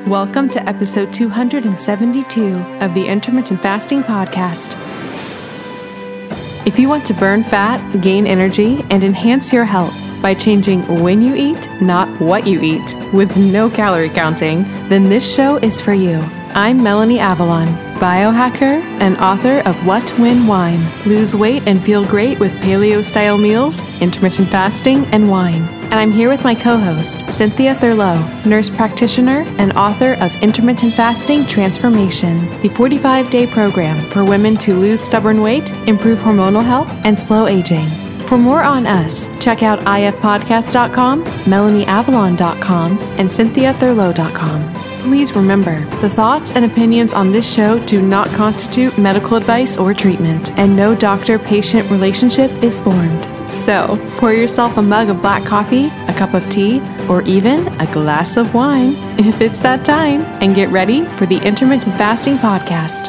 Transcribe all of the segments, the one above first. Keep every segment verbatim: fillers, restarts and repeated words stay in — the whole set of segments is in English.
Welcome to episode two hundred seventy-two of the Intermittent Fasting Podcast. If you want to burn fat, gain energy, and enhance your health by changing when you eat, not what you eat, with no calorie counting, then this show is for you. I'm Melanie Avalon, biohacker and author of What, When, Wine. Lose weight and feel great with paleo-style meals, intermittent fasting, and wine. And I'm here with my co-host, Cynthia Thurlow, nurse practitioner and author of Intermittent Fasting Transformation, the forty-five day program for women to lose stubborn weight, improve hormonal health, and slow aging. For more on us, check out I F podcast dot com, melanie avalon dot com, and cynthia thurlow dot com. Please remember, the thoughts and opinions on this show do not constitute medical advice or treatment, and no doctor-patient relationship is formed. So, pour yourself a mug of black coffee, a cup of tea, or even a glass of wine, if it's that time, and get ready for the Intermittent Fasting Podcast.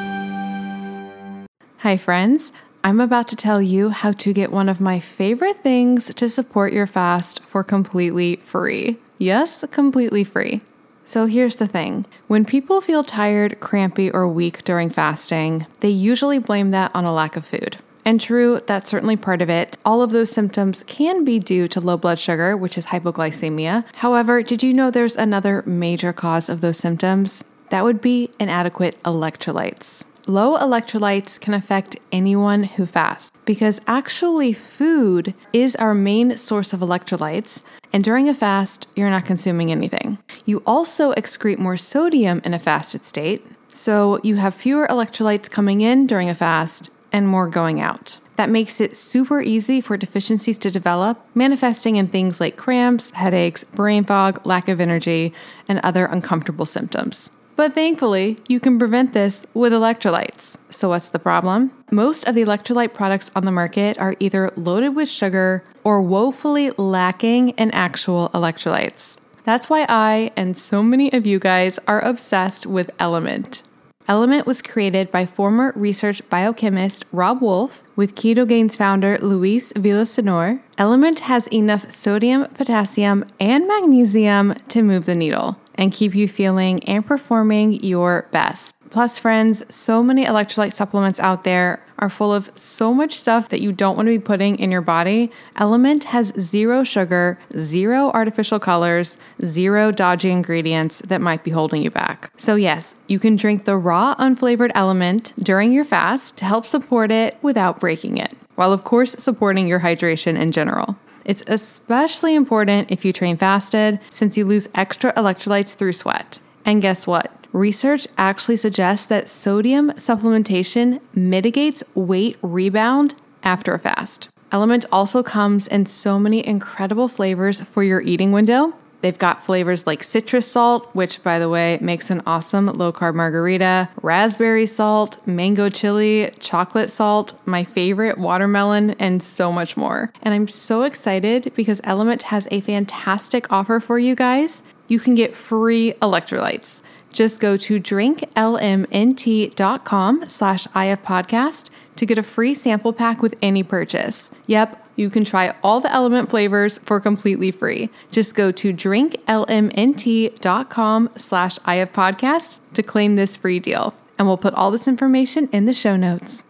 Hi friends, I'm about to tell you how to get one of my favorite things to support your fast for completely free. Yes, completely free. So here's the thing. When people feel tired, crampy, or weak during fasting, they usually blame that on a lack of food. And true, that's certainly part of it. All of those symptoms can be due to low blood sugar, which is hypoglycemia. However, did you know there's another major cause of those symptoms? That would be inadequate electrolytes. Low electrolytes can affect anyone who fasts because actually food is our main source of electrolytes, and during a fast, you're not consuming anything. You also excrete more sodium in a fasted state, so you have fewer electrolytes coming in during a fast and more going out. That makes it super easy for deficiencies to develop, manifesting in things like cramps, headaches, brain fog, lack of energy, and other uncomfortable symptoms. But thankfully, you can prevent this with electrolytes. So what's the problem? Most of the electrolyte products on the market are either loaded with sugar or woefully lacking in actual electrolytes. That's why I and so many of you guys are obsessed with Element. Element was created by former research biochemist Rob Wolf with Ketogains founder Luis Villasenor. Element has enough sodium, potassium, and magnesium to move the needle and keep you feeling and performing your best. Plus, friends, so many electrolyte supplements out there are full of so much stuff that you don't want to be putting in your body. Element has zero sugar, zero artificial colors, zero dodgy ingredients that might be holding you back. So yes, you can drink the raw, unflavored Element during your fast to help support it without breaking it, while of course supporting your hydration in general. It's especially important if you train fasted, since you lose extra electrolytes through sweat. And guess what? Research actually suggests that sodium supplementation mitigates weight rebound after a fast. Element also comes in so many incredible flavors for your eating window. They've got flavors like citrus salt, which, by the way, makes an awesome low-carb margarita, raspberry salt, mango chili, chocolate salt, my favorite, watermelon, and so much more. And I'm so excited because Element has a fantastic offer for you guys. You can get free electrolytes. Just go to drinklmnt.com slash ifpodcast to get a free sample pack with any purchase. Yep, you can try all the Element flavors for completely free. Just go to drinklmnt.com slash ifpodcast to claim this free deal. And we'll put all this information in the show notes.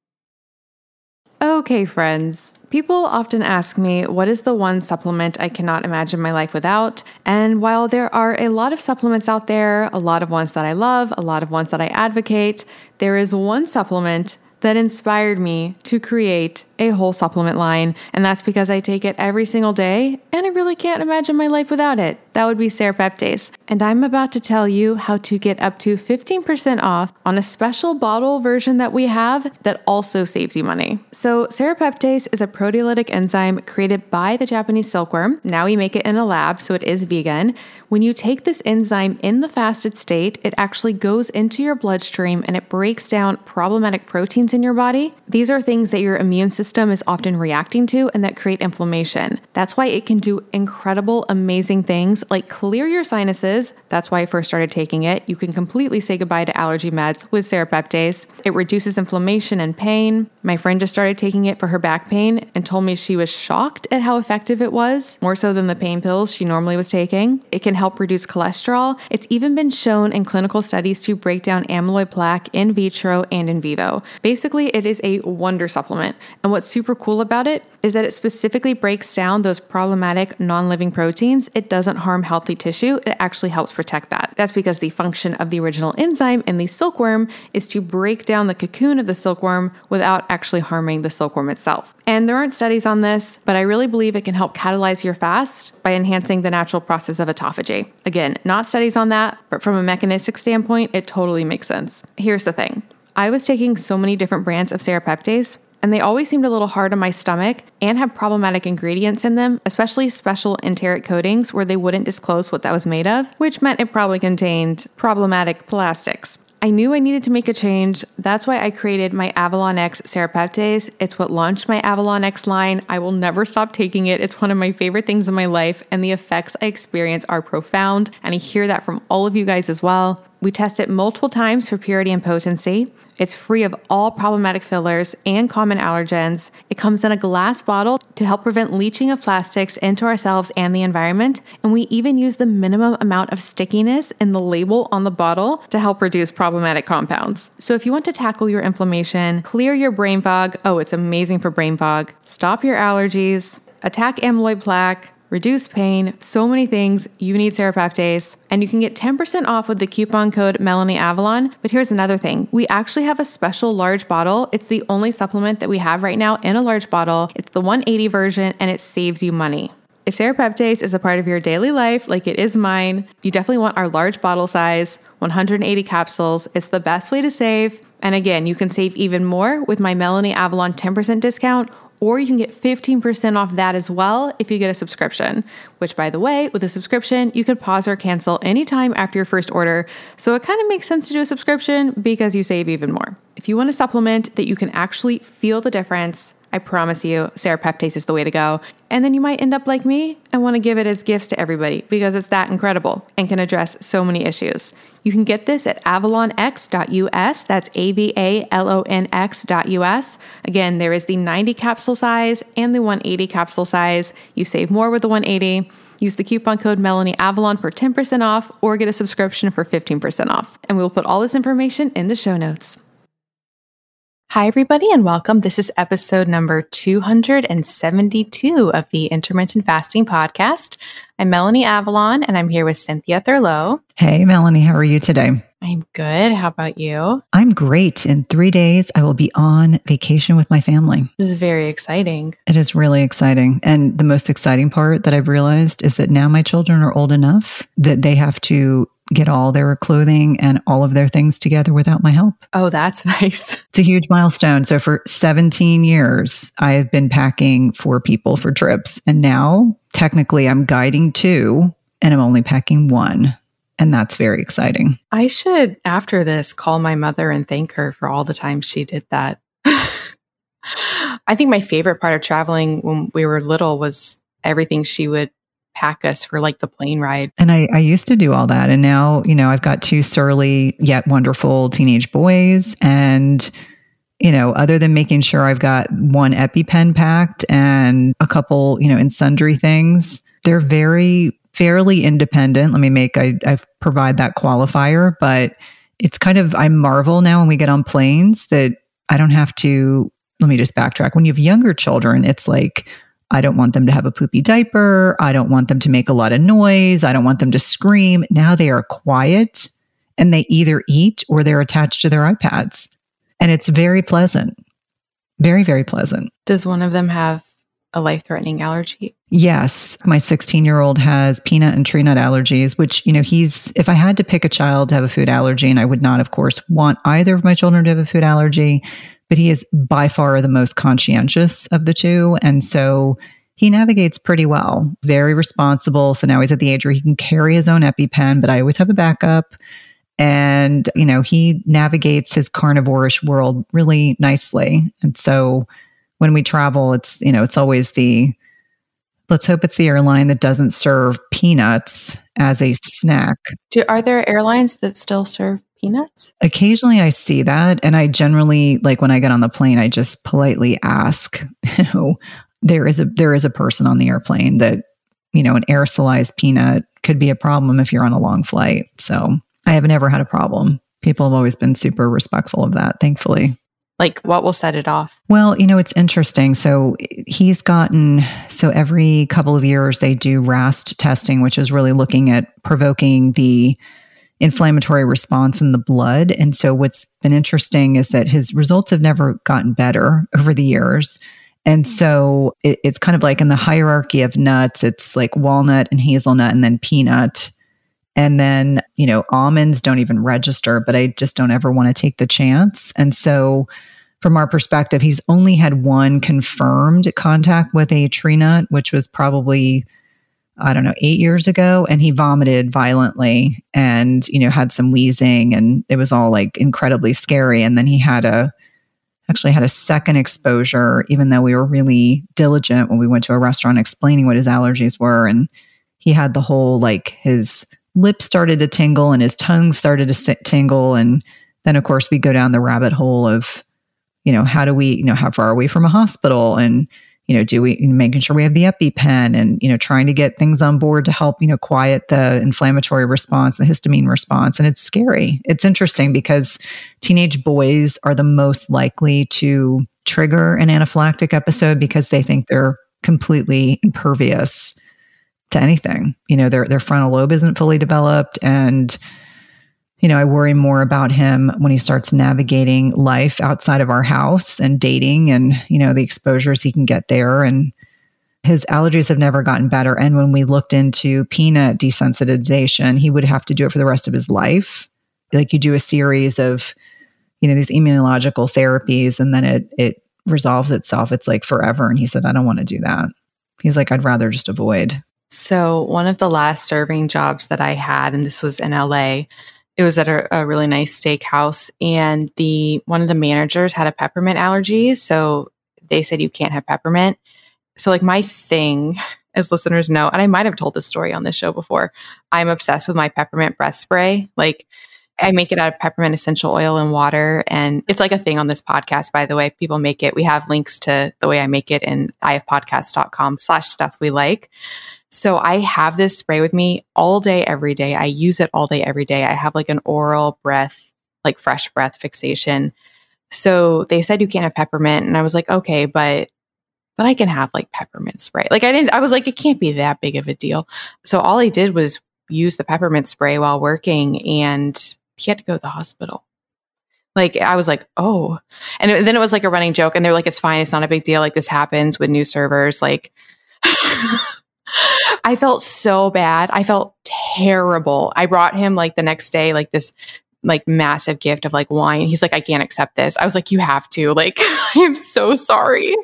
Okay, friends. People often ask me, what is the one supplement I cannot imagine my life without? And while there are a lot of supplements out there, a lot of ones that I love, a lot of ones that I advocate, there is one supplement that inspired me to create a whole supplement line, and that's because I take it every single day, and I really can't imagine my life without it. That would be Serapeptase, and I'm about to tell you how to get up to fifteen percent off on a special bottle version that we have that also saves you money. So Serapeptase is a proteolytic enzyme created by the Japanese silkworm. Now we make it in a lab, so it is vegan. When you take this enzyme in the fasted state, it actually goes into your bloodstream and it breaks down problematic proteins in your body. These are things that your immune system is often reacting to and that create inflammation. That's why it can do incredible, amazing things like clear your sinuses. That's why I first started taking it. You can completely say goodbye to allergy meds with Serapeptase. It reduces inflammation and pain. My friend just started taking it for her back pain and told me she was shocked at how effective it was, more so than the pain pills she normally was taking. It can help reduce cholesterol. It's even been shown in clinical studies to break down amyloid plaque in vitro and in vivo. Basically, it is a wonder supplement. And what's super cool about it is that it specifically breaks down those problematic non-living proteins. It doesn't harm healthy tissue. It actually helps protect that. That's because the function of the original enzyme in the silkworm is to break down the cocoon of the silkworm without actually harming the silkworm itself. And there aren't studies on this, but I really believe it can help catalyze your fast by enhancing the natural process of autophagy. Again, not studies on that, but from a mechanistic standpoint, it totally makes sense. Here's the thing. I was taking so many different brands of serapeptase, and they always seemed a little hard on my stomach and have problematic ingredients in them, especially special enteric coatings where they wouldn't disclose what that was made of, which meant it probably contained problematic plastics. I knew I needed to make a change. That's why I created my Avalon X Serapeptase. It's what launched my Avalon X line. I will never stop taking it. It's one of my favorite things in my life, and the effects I experience are profound, and I hear that from all of you guys as well. We test it multiple times for purity and potency. It's free of all problematic fillers and common allergens. It comes in a glass bottle to help prevent leaching of plastics into ourselves and the environment. And we even use the minimum amount of stickiness in the label on the bottle to help reduce problematic compounds. So if you want to tackle your inflammation, clear your brain fog, oh, it's amazing for brain fog, stop your allergies, attack amyloid plaque, reduce pain, so many things, you need serapeptase. And you can get ten percent off with the coupon code MelanieAvalon. But here's another thing. We actually have a special large bottle. It's the only supplement that we have right now in a large bottle. It's the one eighty version, and it saves you money. If serapeptase is a part of your daily life, like it is mine, you definitely want our large bottle size, one hundred eighty capsules. It's the best way to save. And again, you can save even more with my Melanie Avalon ten percent discount, or you can get fifteen percent off that as well if you get a subscription, which, by the way, with a subscription, you could pause or cancel anytime after your first order. So it kind of makes sense to do a subscription because you save even more. If you want a supplement that you can actually feel the difference, I promise you, serapeptase is the way to go. And then you might end up like me and want to give it as gifts to everybody because it's that incredible and can address so many issues. You can get this at avalon x dot u s. That's A V A L O N X dot U S. Again, there is the ninety capsule size and the one eighty capsule size. You save more with the one eighty. Use the coupon code MelanieAvalon for ten percent off or get a subscription for fifteen percent off. And we'll put all this information in the show notes. Hi, everybody, and welcome. This is episode number two hundred seventy-two of the Intermittent Fasting Podcast. I'm Melanie Avalon, and I'm here with Cynthia Thurlow. Hey, Melanie, how are you today? I'm good. How about you? I'm great. In three days, I will be on vacation with my family. This is very exciting. It is really exciting. And the most exciting part that I've realized is that now my children are old enough that they have to get all their clothing and all of their things together without my help. Oh, that's nice. It's a huge milestone. So for seventeen years, I have been packing for people for trips. And now technically I'm guiding two and I'm only packing one. And that's very exciting. I should, after this, call my mother and thank her for all the time she did that. I think my favorite part of traveling when we were little was everything she would pack us for, like the plane ride. And I, I used to do all that. And now, you know, I've got two surly yet wonderful teenage boys. And, you know, other than making sure I've got one EpiPen packed and a couple, you know, in sundry things, they're very fairly independent. Let me make, I, I provide that qualifier, but it's kind of, I marvel now when we get on planes that I don't have to, let me just backtrack. When you have younger children, it's like, I don't want them to have a poopy diaper. I don't want them to make a lot of noise. I don't want them to scream. Now they are quiet and they either eat or they're attached to their iPads. And it's very pleasant. Very, very pleasant. Does one of them have a life-threatening allergy? Yes. My sixteen-year-old has peanut and tree nut allergies, which, you know, he's, if I had to pick a child to have a food allergy, and I would not, of course, want either of my children to have a food allergy, but he is by far the most conscientious of the two. And so he navigates pretty well, very responsible. So now he's at the age where he can carry his own EpiPen, but I always have a backup. And, you know, he navigates his carnivore-ish world really nicely. And so when we travel, it's, you know, it's always the, let's hope it's the airline that doesn't serve peanuts as a snack. Do, are there airlines that still serve peanuts? Occasionally I see that. And I generally, like when I get on the plane, I just politely ask, you know, there is a, there is a person on the airplane that, you know, an aerosolized peanut could be a problem if you're on a long flight. So I have never had a problem. People have always been super respectful of that, thankfully. Like, what will set it off? Well, you know, it's interesting. So he's gotten, so every couple of years they do RAST testing, which is really looking at provoking the inflammatory response in the blood. And so what's been interesting is that his results have never gotten better over the years. And so it, it's kind of like in the hierarchy of nuts, it's like walnut and hazelnut and then peanut. And then, you know, almonds don't even register, but I just don't ever want to take the chance. And so from our perspective, he's only had one confirmed contact with a tree nut, which was probably, I don't know, eight years ago. And he vomited violently and, you know, had some wheezing and it was all like incredibly scary. And then he had a, actually had a second exposure, even though we were really diligent when we went to a restaurant explaining what his allergies were. And he had the whole, like his lips started to tingle and his tongue started to sit, tingle. And then of course we go down the rabbit hole of, you know, how do we, you know, how far are we from a hospital? And, you know, do we, making sure we have the EpiPen and, you know, trying to get things on board to help, you know, quiet the inflammatory response, the histamine response. And it's scary. It's interesting because teenage boys are the most likely to trigger an anaphylactic episode because they think they're completely impervious to anything. You know, their their frontal lobe isn't fully developed. And, you know, I worry more about him when he starts navigating life outside of our house and dating and, you know, the exposures he can get there. And his allergies have never gotten better. And when we looked into peanut desensitization, he would have to do it for the rest of his life. Like you do a series of, you know, these immunological therapies and then it it resolves itself. It's like forever. And he said, I don't want to do that. He's like, I'd rather just avoid. So one of the last serving jobs that I had, and this was in L A, it was at a, a really nice steakhouse, and the one of the managers had a peppermint allergy. So they said you can't have peppermint. So like my thing, as listeners know, and I might have told this story on this show before, I'm obsessed with my peppermint breath spray. Like I make it out of peppermint essential oil and water. And it's like a thing on this podcast, by the way. People make it. We have links to the way I make it in ifpodcast.com slash stuff we like. So I have this spray with me all day, every day. I use it all day, every day. I have like an oral breath, like fresh breath fixation. So they said you can't have peppermint. And I was like, okay, but, but I can have like peppermint spray. Like I didn't, I was like, it can't be that big of a deal. So all I did was use the peppermint spray while working and he had to go to the hospital. Like, I was like, oh, and it, then it was like a running joke and they're like, it's fine. It's not a big deal. Like this happens with new servers. Like, I felt so bad. I felt terrible. I brought him like the next day, like this like massive gift of like wine. He's like, I can't accept this. I was like, you have to. Like, I'm so sorry.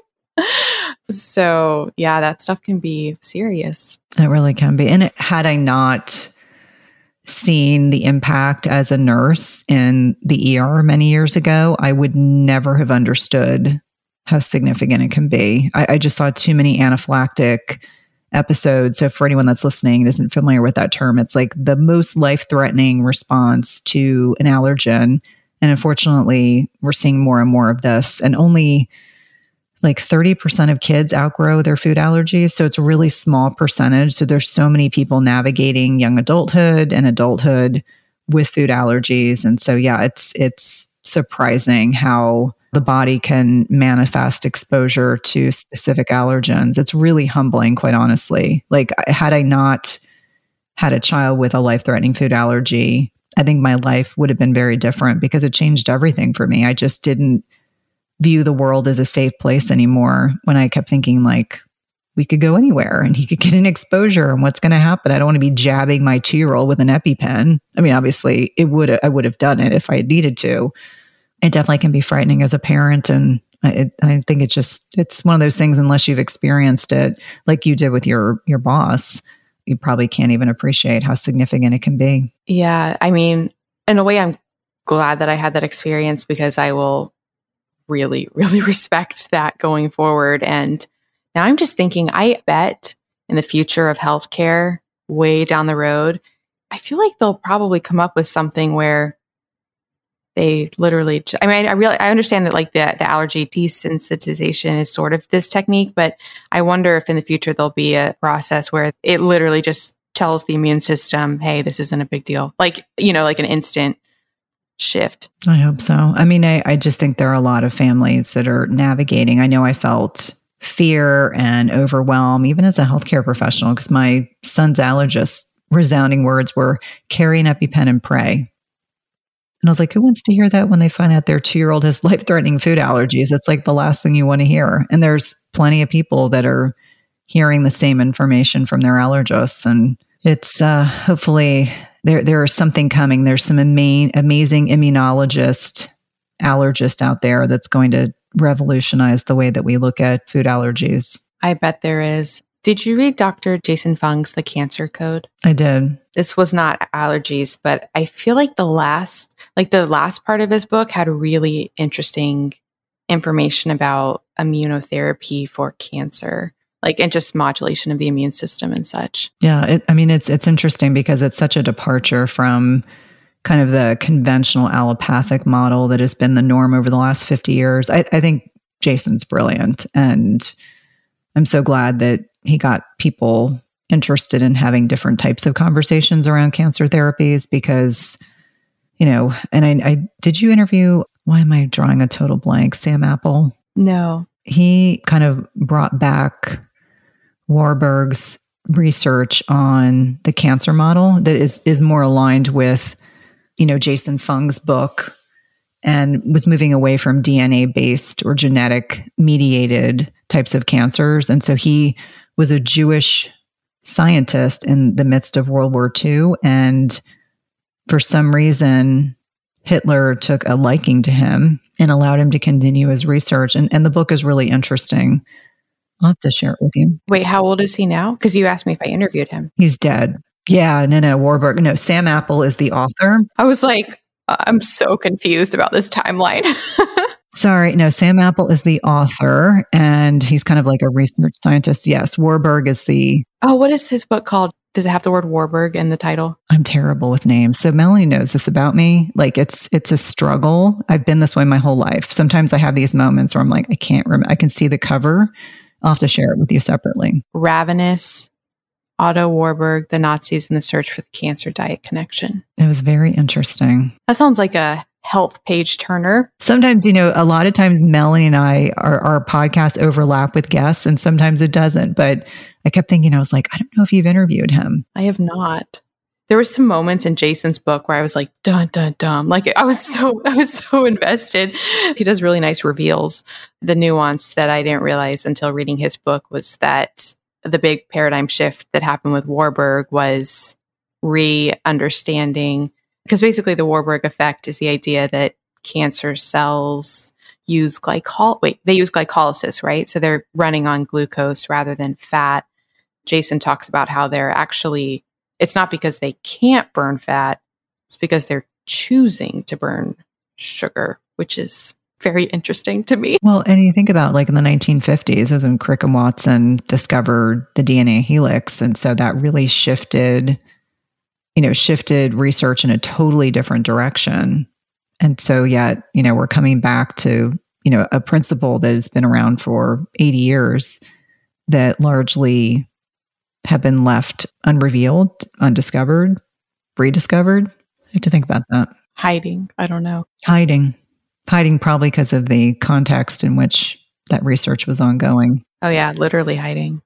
So yeah, that stuff can be serious. It really can be. And it, had I not seen the impact as a nurse in the E R many years ago, I would never have understood how significant it can be. I, I just saw too many anaphylactic episodes. So for anyone that's listening and isn't familiar with that term, it's like the most life-threatening response to an allergen. And unfortunately, we're seeing more and more of this. And only like thirty percent of kids outgrow their food allergies. So it's a really small percentage. So there's so many people navigating young adulthood and adulthood with food allergies. And so, yeah, it's it's surprising how the body can manifest exposure to specific allergens. It's really humbling, quite honestly. Like, had I not had a child with a life-threatening food allergy, I think my life would have been very different because it changed everything for me. I just didn't view the world as a safe place anymore when I kept thinking like, we could go anywhere and he could get an exposure and what's going to happen? I don't want to be jabbing my two-year-old with an EpiPen. I mean, obviously it would, I would have done it if I had needed to. It definitely can be frightening as a parent. And I, I think it's just, it's one of those things, unless you've experienced it like you did with your, your boss, you probably can't even appreciate how significant it can be. Yeah. I mean, in a way, I'm glad that I had that experience because I will really, really respect that going forward. And now I'm just thinking, I bet in the future of healthcare, way down the road, I feel like they'll probably come up with something where They literally, I mean, I really, I understand that like the, the allergy desensitization is sort of this technique, but I wonder if in the future there'll be a process where it literally just tells the immune system, hey, this isn't a big deal. Like, you know, like an instant shift. I hope so. I mean, I, I just think there are a lot of families that are navigating. I know I felt fear and overwhelm, even as a healthcare professional, because my son's allergist's resounding words were carry an EpiPen and pray. And I was like, who wants to hear that when they find out their two-year-old has life-threatening food allergies? It's like the last thing you want to hear. And there's plenty of people that are hearing the same information from their allergists. And it's uh, hopefully there there is something coming. There's some ama- amazing immunologist, allergist out there that's going to revolutionize the way that we look at food allergies. I bet there is. Did you read Doctor Jason Fung's The Cancer Code? I did. This was not allergies, but I feel like the last, like the last part of his book had really interesting information about immunotherapy for cancer, like, and just modulation of the immune system and such. Yeah. It, I mean, it's, it's interesting because it's such a departure from kind of the conventional allopathic model that has been the norm over the last fifty years. I, I think Jason's brilliant, and I'm so glad that he got people interested in having different types of conversations around cancer therapies because, you know, and I, I did you interview, why am I drawing a total blank, Sam Apple? No. He kind of brought back Warburg's research on the cancer model that is is more aligned with, you know, Jason Fung's book, and was moving away from D N A-based or genetic-mediated types of cancers. And so he was a Jewish scientist in the midst of World War Two. And for some reason, Hitler took a liking to him and allowed him to continue his research. And, and the book is really interesting. I'll have to share it with you. Wait, how old is he now? Because you asked me if I interviewed him. He's dead. Yeah, no, no, Warburg. No, Sam Apple is the author. I was like, I'm so confused about this timeline. Sorry, no, Sam Apple is the author, and he's kind of like a research scientist. Yes, Warburg is the... Oh, what is his book called? Does it have the word Warburg in the title? I'm terrible with names. So Melanie knows this about me. Like it's it's a struggle. I've been this way my whole life. Sometimes I have these moments where I'm like, I can't remember. I can see the cover. I'll have to share it with you separately. Ravenous, Otto Warburg, The Nazis and the Search for the Cancer Diet Connection. It was very interesting. That sounds like a health page turner. Sometimes, you know, a lot of times Melanie and I, our, our podcasts overlap with guests, and sometimes it doesn't. But I kept thinking, I was like, I don't know if you've interviewed him. I have not. There were some moments in Jason's book where I was like, dun, dun, dun. Like I was so, I was so invested. He does really nice reveals. The nuance that I didn't realize until reading his book was that the big paradigm shift that happened with Warburg was re-understanding, because basically the Warburg effect is the idea that cancer cells use glycol, wait, they use glycolysis, right? So they're running on glucose rather than fat. Jason talks about how they're actually, it's not because they can't burn fat, it's because they're choosing to burn sugar, which is very interesting to me. Well, and you think about like in the nineteen fifties, it was when Crick and Watson discovered the D N A helix. And so that really shifted, you know, shifted research in a totally different direction. And so yet, you know, we're coming back to, you know, a principle that has been around for eighty years that largely have been left unrevealed, undiscovered, rediscovered. I have to think about that. Hiding. I don't know. Hiding. Hiding probably because of the context in which that research was ongoing. Oh yeah, literally hiding.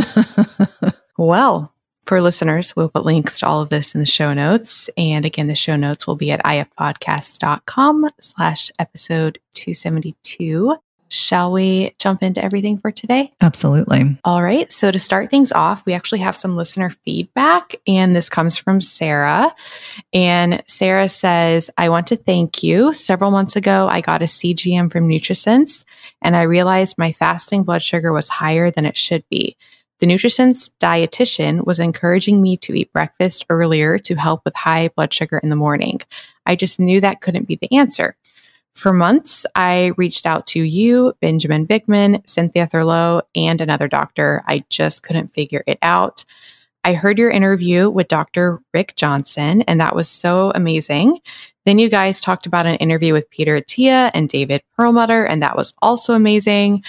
Well, for listeners, we'll put links to all of this in the show notes. And again, the show notes will be at ifpodcast.com slash episode 272. Shall we jump into everything for today? Absolutely. All right. So to start things off, we actually have some listener feedback, and this comes from Sarah. And Sarah says, I want to thank you. Several months ago, I got a C G M from NutriSense, and I realized my fasting blood sugar was higher than it should be. The NutriSense dietitian was encouraging me to eat breakfast earlier to help with high blood sugar in the morning. I just knew that couldn't be the answer. For months, I reached out to you, Benjamin Bigman, Cynthia Thurlow, and another doctor. I just couldn't figure it out. I heard your interview with Doctor Rick Johnson, and that was so amazing. Then you guys talked about an interview with Peter Attia and David Perlmutter, and that was also amazing.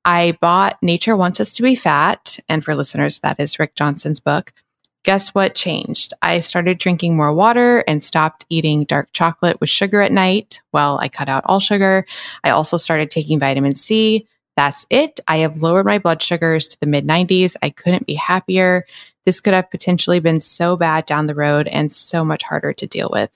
I bought Nature Wants Us to Be Fat, and for listeners, that is Rick Johnson's book. Guess what changed? I started drinking more water and stopped eating dark chocolate with sugar at night. Well, I cut out all sugar. I also started taking vitamin C. That's it. I have lowered my blood sugars to the mid nineties. I couldn't be happier. This could have potentially been so bad down the road and so much harder to deal with.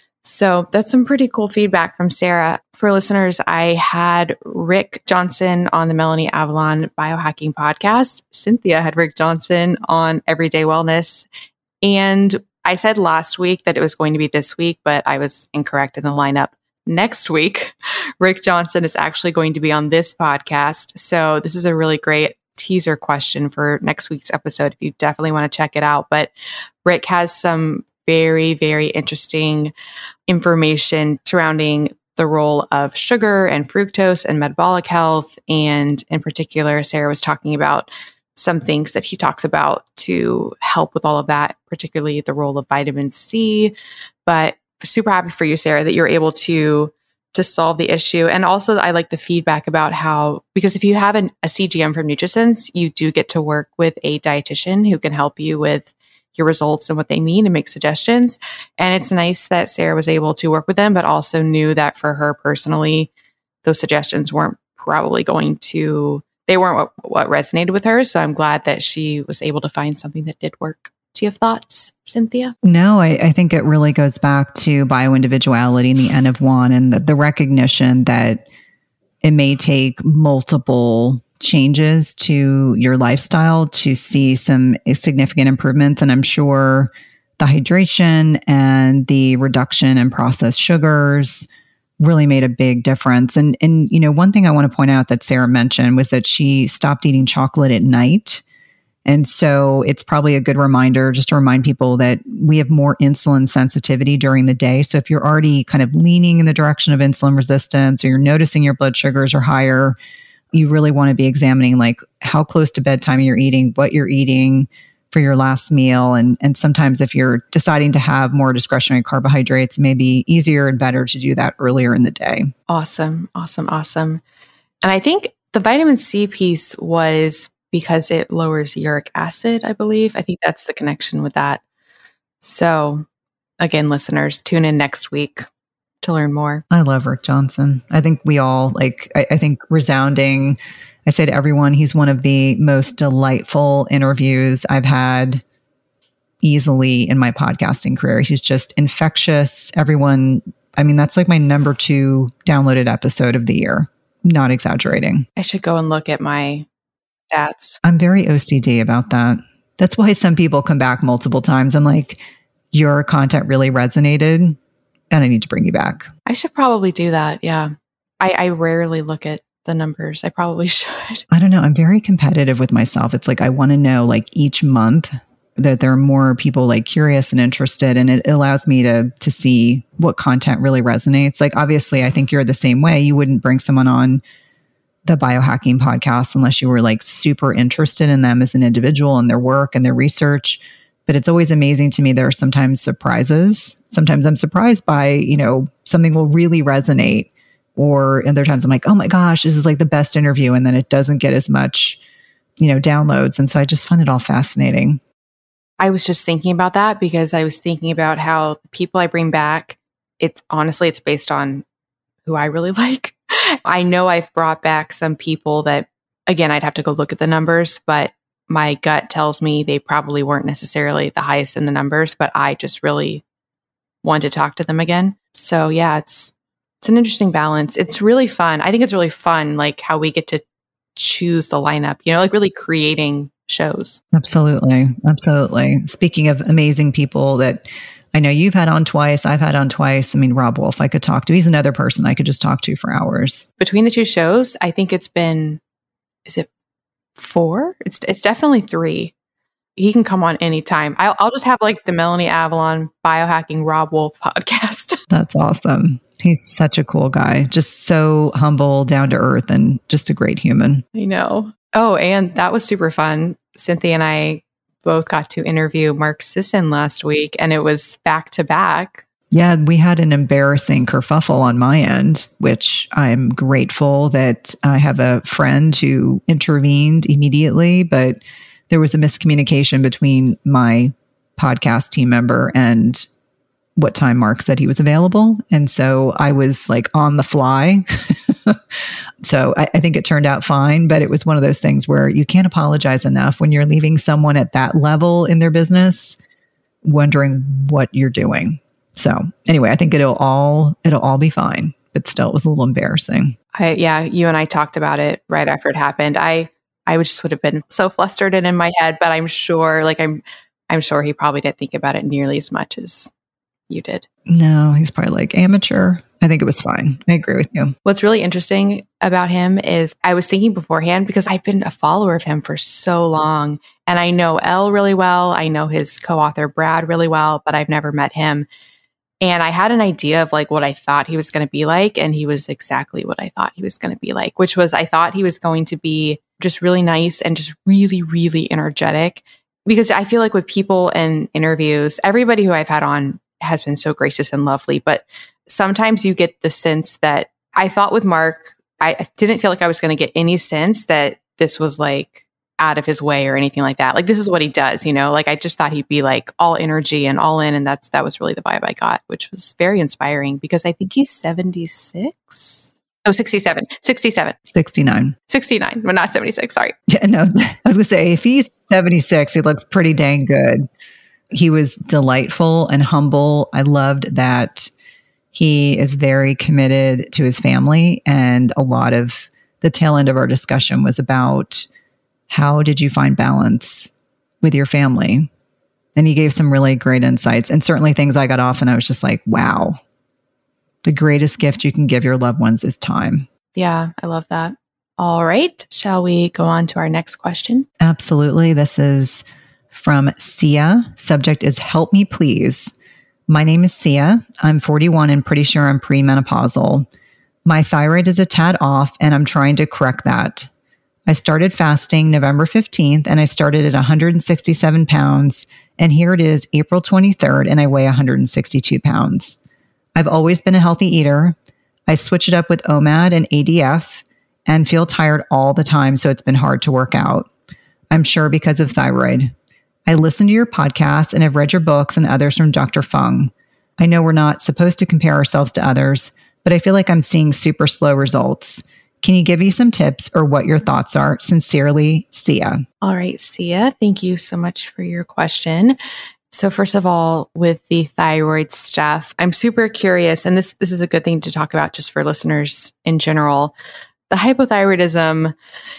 So that's some pretty cool feedback from Sarah. For listeners, I had Rick Johnson on the Melanie Avalon Biohacking Podcast. Cynthia had Rick Johnson on Everyday Wellness. And I said last week that it was going to be this week, but I was incorrect in the lineup. Next week, Rick Johnson is actually going to be on this podcast. So this is a really great teaser question for next week's episode if you definitely want to check it out. But Rick has some very, very interesting information surrounding the role of sugar and fructose and metabolic health. And in particular, Sarah was talking about some things that he talks about to help with all of that, particularly the role of vitamin C. But super happy for you, Sarah, that you're able to to solve the issue. And also I like the feedback about how, because if you have an, a C G M from NutriSense, you do get to work with a dietitian who can help you with your results and what they mean and make suggestions. And it's nice that Sarah was able to work with them, but also knew that for her personally, those suggestions weren't probably going to, they weren't what, what resonated with her. So I'm glad that she was able to find something that did work. Do you have thoughts, Cynthia? No, I, I think it really goes back to bioindividuality and the N of one and the, the recognition that it may take multiple changes to your lifestyle to see some significant improvements. And I'm sure the hydration and the reduction in processed sugars really made a big difference. And, and, you know, one thing I want to point out that Sarah mentioned was that she stopped eating chocolate at night. And so it's probably a good reminder just to remind people that we have more insulin sensitivity during the day. So if you're already kind of leaning in the direction of insulin resistance, or you're noticing your blood sugars are higher, you really want to be examining like how close to bedtime you're eating, what you're eating for your last meal. And, and sometimes if you're deciding to have more discretionary carbohydrates, it may be easier and better to do that earlier in the day. Awesome. Awesome. Awesome. And I think the vitamin C piece was because it lowers uric acid, I believe. I think that's the connection with that. So again, listeners, tune in next week to learn more. I love Rick Johnson. I think we all like, I, I think resounding, I say to everyone, he's one of the most delightful interviews I've had easily in my podcasting career. He's just infectious. Everyone, I mean, that's like my number two downloaded episode of the year. Not exaggerating. I should go and look at my stats. I'm very O C D about that. That's why some people come back multiple times. I'm like, your content really resonated and I need to bring you back. I should probably do that. Yeah. I, I rarely look at the numbers. I probably should. I don't know. I'm very competitive with myself. It's like, I want to know like each month that there are more people like curious and interested, and it allows me to, to see what content really resonates. Like, obviously I think you're the same way. You wouldn't bring someone on the biohacking podcast unless you were like super interested in them as an individual and their work and their research. But it's always amazing to me. There are sometimes surprises. Sometimes I'm surprised by, you know, something will really resonate, or other times I'm like, oh my gosh, this is like the best interview. And then it doesn't get as much, you know, downloads. And so I just find it all fascinating. I was just thinking about that because I was thinking about how the people I bring back, it's honestly, it's based on who I really like. I know I've brought back some people that, again, I'd have to go look at the numbers, but my gut tells me they probably weren't necessarily the highest in the numbers, but I just really want to talk to them again. So yeah, it's it's an interesting balance. It's really fun. I think it's really fun, like how we get to choose the lineup, you know, like really creating shows. Absolutely. Absolutely. Speaking of amazing people that I know you've had on twice, I've had on twice. I mean, Robb Wolf, I could talk to. He's another person I could just talk to for hours. Between the two shows, I think it's been, is it four? It's it's definitely three. He can come on anytime. I'll, I'll just have like the Melanie Avalon Biohacking Robb Wolf podcast. That's awesome. He's such a cool guy. Just so humble, down to earth, and just a great human. I know. Oh, and that was super fun. Cynthia and I both got to interview Mark Sisson last week, and it was back to back. Yeah, we had an embarrassing kerfuffle on my end, which I'm grateful that I have a friend who intervened immediately, but there was a miscommunication between my podcast team member and what time Mark said he was available. And so I was like on the fly. So I, I think it turned out fine, but it was one of those things where you can't apologize enough when you're leaving someone at that level in their business, wondering what you're doing. So anyway, I think it'll all, it'll all be fine, but still it was a little embarrassing. I, yeah, you and I talked about it right after it happened. I, I would just would have been so flustered and in my head, but I'm sure, like I'm, I'm sure he probably didn't think about it nearly as much as you did. No, he's probably like amateur. I think it was fine. I agree with you. What's really interesting about him is I was thinking beforehand, because I've been a follower of him for so long, and I know Elle really well. I know his co-author Brad really well, but I've never met him. And I had an idea of like what I thought he was going to be like. And he was exactly what I thought he was going to be like, which was I thought he was going to be just really nice and just really, really energetic. Because I feel like with people in interviews, everybody who I've had on has been so gracious and lovely. But sometimes you get the sense that I thought with Mark, I didn't feel like I was going to get any sense that this was like out of his way or anything like that. Like this is what he does, you know, like I just thought he'd be like all energy and all in. And that's, that was really the vibe I got, which was very inspiring because I think he's seventy-six. Oh, sixty-seven, sixty-seven, sixty-nine, sixty-nine, but not seventy-six. Sorry. Yeah, no, I was going to say, if he's seventy-six, he looks pretty dang good. He was delightful and humble. I loved that he is very committed to his family. And a lot of the tail end of our discussion was about how did you find balance with your family? And he gave some really great insights and certainly things I got off and I was just like, wow, the greatest gift you can give your loved ones is time. Yeah, I love that. All right. Shall we go on to our next question? Absolutely. This is from Sia. Subject is help me please. My name is Sia. I'm forty-one and pretty sure I'm premenopausal. My thyroid is a tad off and I'm trying to correct that. I started fasting November fifteenth and I started at one hundred sixty-seven pounds. And here it is April twenty-third and I weigh one hundred sixty-two pounds. I've always been a healthy eater. I switch it up with O M A D and A D F and feel tired all the time. So it's been hard to work out. I'm sure because of thyroid. I listened to your podcast and have read your books and others from Doctor Fung. I know we're not supposed to compare ourselves to others, but I feel like I'm seeing super slow results. Can you give me some tips or what your thoughts are? Sincerely, Sia. All right, Sia, thank you so much for your question. So first of all, with the thyroid stuff, I'm super curious, and this, this is a good thing to talk about just for listeners in general. The hypothyroidism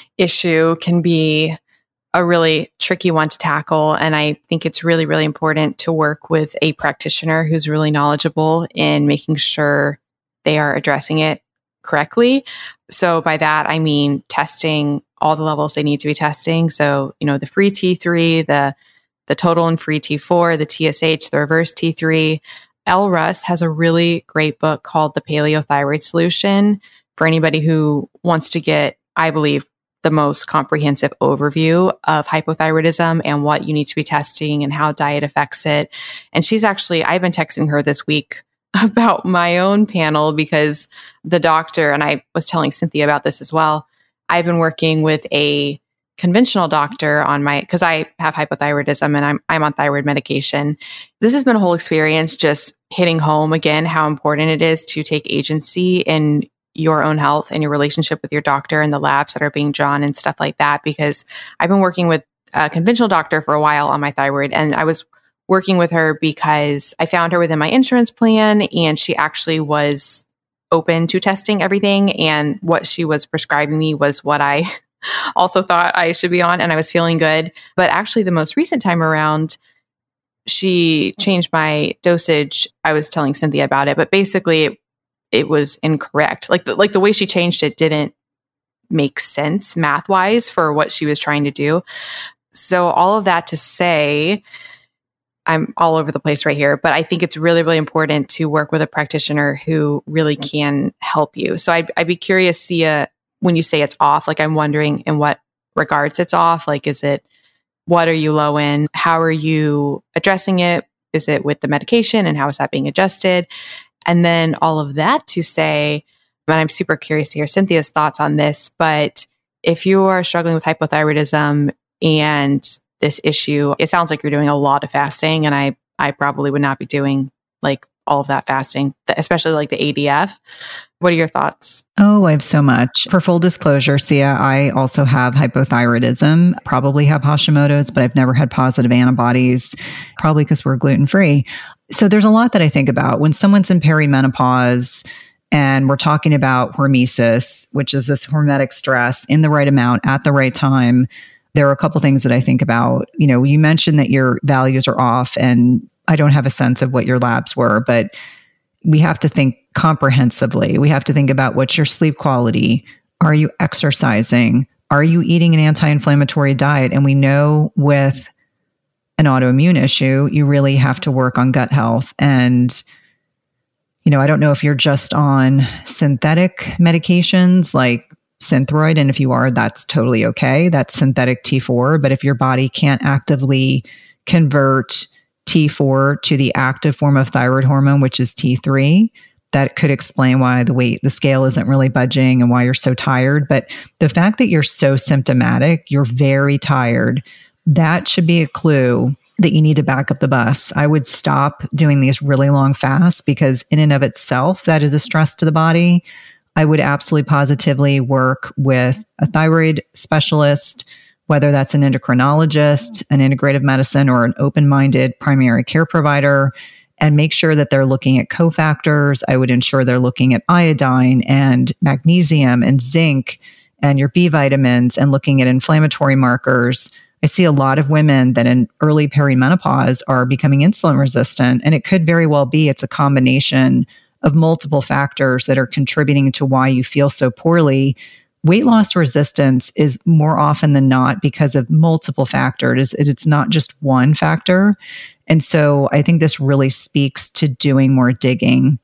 issue can be a really tricky one to tackle. And I think it's really, really important to work with a practitioner who's really knowledgeable in making sure they are addressing it correctly. So by that, I mean testing all the levels they need to be testing. So, you know, the free T three, the the total and free T four, the T S H, the reverse T three. Elle Russ has a really great book called The Paleo Thyroid Solution for anybody who wants to get, I believe, the most comprehensive overview of hypothyroidism and what you need to be testing and how diet affects it. And she's actually, I've been texting her this week about my own panel because the doctor, and I was telling Cynthia about this as well, I've been working with a conventional doctor on my, because I have hypothyroidism and I'm I'm on thyroid medication. This has been a whole experience just hitting home again how important it is to take agency in your own health and your relationship with your doctor and the labs that are being drawn and stuff like that. Because I've been working with a conventional doctor for a while on my thyroid, and I was working with her because I found her within my insurance plan and she actually was open to testing everything. And what she was prescribing me was what I also thought I should be on, and I was feeling good. But actually the most recent time around, she changed my dosage. I was telling Cynthia about it, but basically it, it was incorrect. Like the, like the way she changed it didn't make sense math wise for what she was trying to do. So all of that to say, I'm all over the place right here, but I think it's really, really important to work with a practitioner who really can help you. So I'd, I'd be curious, Sia, when you say it's off, like I'm wondering in what regards it's off. Like, is it What are you low in? How are you addressing it? Is it with the medication, and how is that being adjusted? And then all of that to say, and I'm super curious to hear Cynthia's thoughts on this, but if you are struggling with hypothyroidism and this issue, it sounds like you're doing a lot of fasting, and I, I probably would not be doing like all of that fasting, especially like the A D F. What are your thoughts? Oh, I have so much. For full disclosure, Sia, I also have hypothyroidism, probably have Hashimoto's, but I've never had positive antibodies, probably because we're gluten-free. So there's a lot that I think about. When someone's in perimenopause and we're talking about hormesis, which is this hormetic stress in the right amount at the right time, there are a couple things that I think about. You know, you mentioned that your values are off, and I don't have a sense of what your labs were, but we have to think comprehensively. We have to think about what's your sleep quality. Are you exercising? Are you eating an anti-inflammatory diet? And we know with an autoimmune issue, you really have to work on gut health. And, you know, I don't know if you're just on synthetic medications like Synthroid. And if you are, that's totally okay. That's synthetic T four. But if your body can't actively convert T four to the active form of thyroid hormone, which is T three, that could explain why the weight, the scale isn't really budging and why you're so tired. But the fact that you're so symptomatic, you're very tired, that should be a clue that you need to back up the bus. I would stop doing these really long fasts because in and of itself, that is a stress to the body. I would absolutely positively work with a thyroid specialist, whether that's an endocrinologist, an integrative medicine, or an open-minded primary care provider, and make sure that they're looking at cofactors. I would ensure they're looking at iodine and magnesium and zinc and your B vitamins and looking at inflammatory markers. I see a lot of women that in early perimenopause are becoming insulin resistant, and it could very well be it's a combination of multiple factors that are contributing to why you feel so poorly. Weight loss resistance is more often than not because of multiple factors. It's not just one factor. And so I think this really speaks to doing more digging.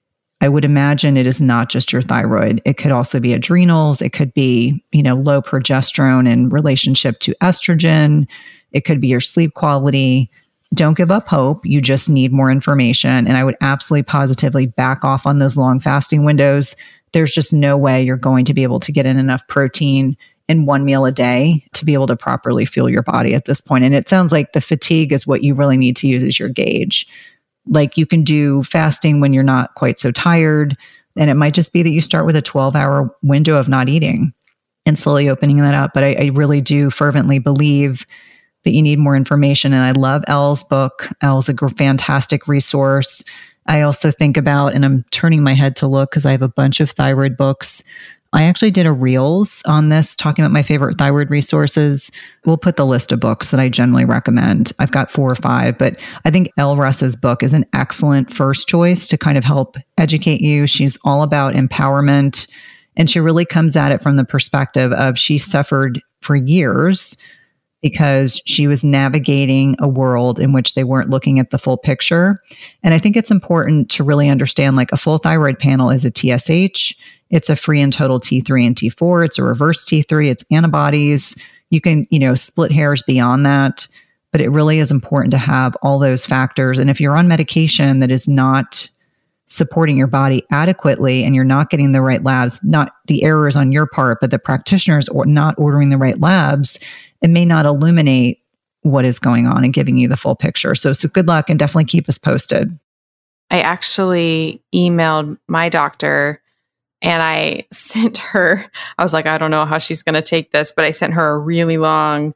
I would imagine it is not just your thyroid. It could also be adrenals. It could be, you know, low progesterone in relationship to estrogen. It could be your sleep quality. Don't give up hope. You just need more information. And I would absolutely positively back off on those long fasting windows. There's just no way you're going to be able to get in enough protein in one meal a day to be able to properly fuel your body at this point. And it sounds like the fatigue is what you really need to use as your gauge. Like you can do fasting when you're not quite so tired. And it might just be that you start with a twelve hour window of not eating and slowly opening that up. But I, I really do fervently believe that you need more information. And I love Elle's book. Elle's a fantastic resource. I also think about, and I'm turning my head to look because I have a bunch of thyroid books. I actually did a Reels on this talking about my favorite thyroid resources. We'll put the list of books that I generally recommend. I've got four or five, but I think Elle Russ's book is an excellent first choice to kind of help educate you. She's all about empowerment, and she really comes at it from the perspective of she suffered for years because she was navigating a world in which they weren't looking at the full picture. And I think it's important to really understand like a full thyroid panel is a T S H. It's a free and total T three and T four. It's a reverse T three. It's antibodies. You can, you know, split hairs beyond that, but it really is important to have all those factors. And if you're on medication that is not supporting your body adequately and you're not getting the right labs, not the errors on your part, but the practitioners or not ordering the right labs, it may not illuminate what is going on and giving you the full picture. So, so good luck and definitely keep us posted. I actually emailed my doctor and I sent her, I was like, I don't know how she's going to take this, but I sent her a really long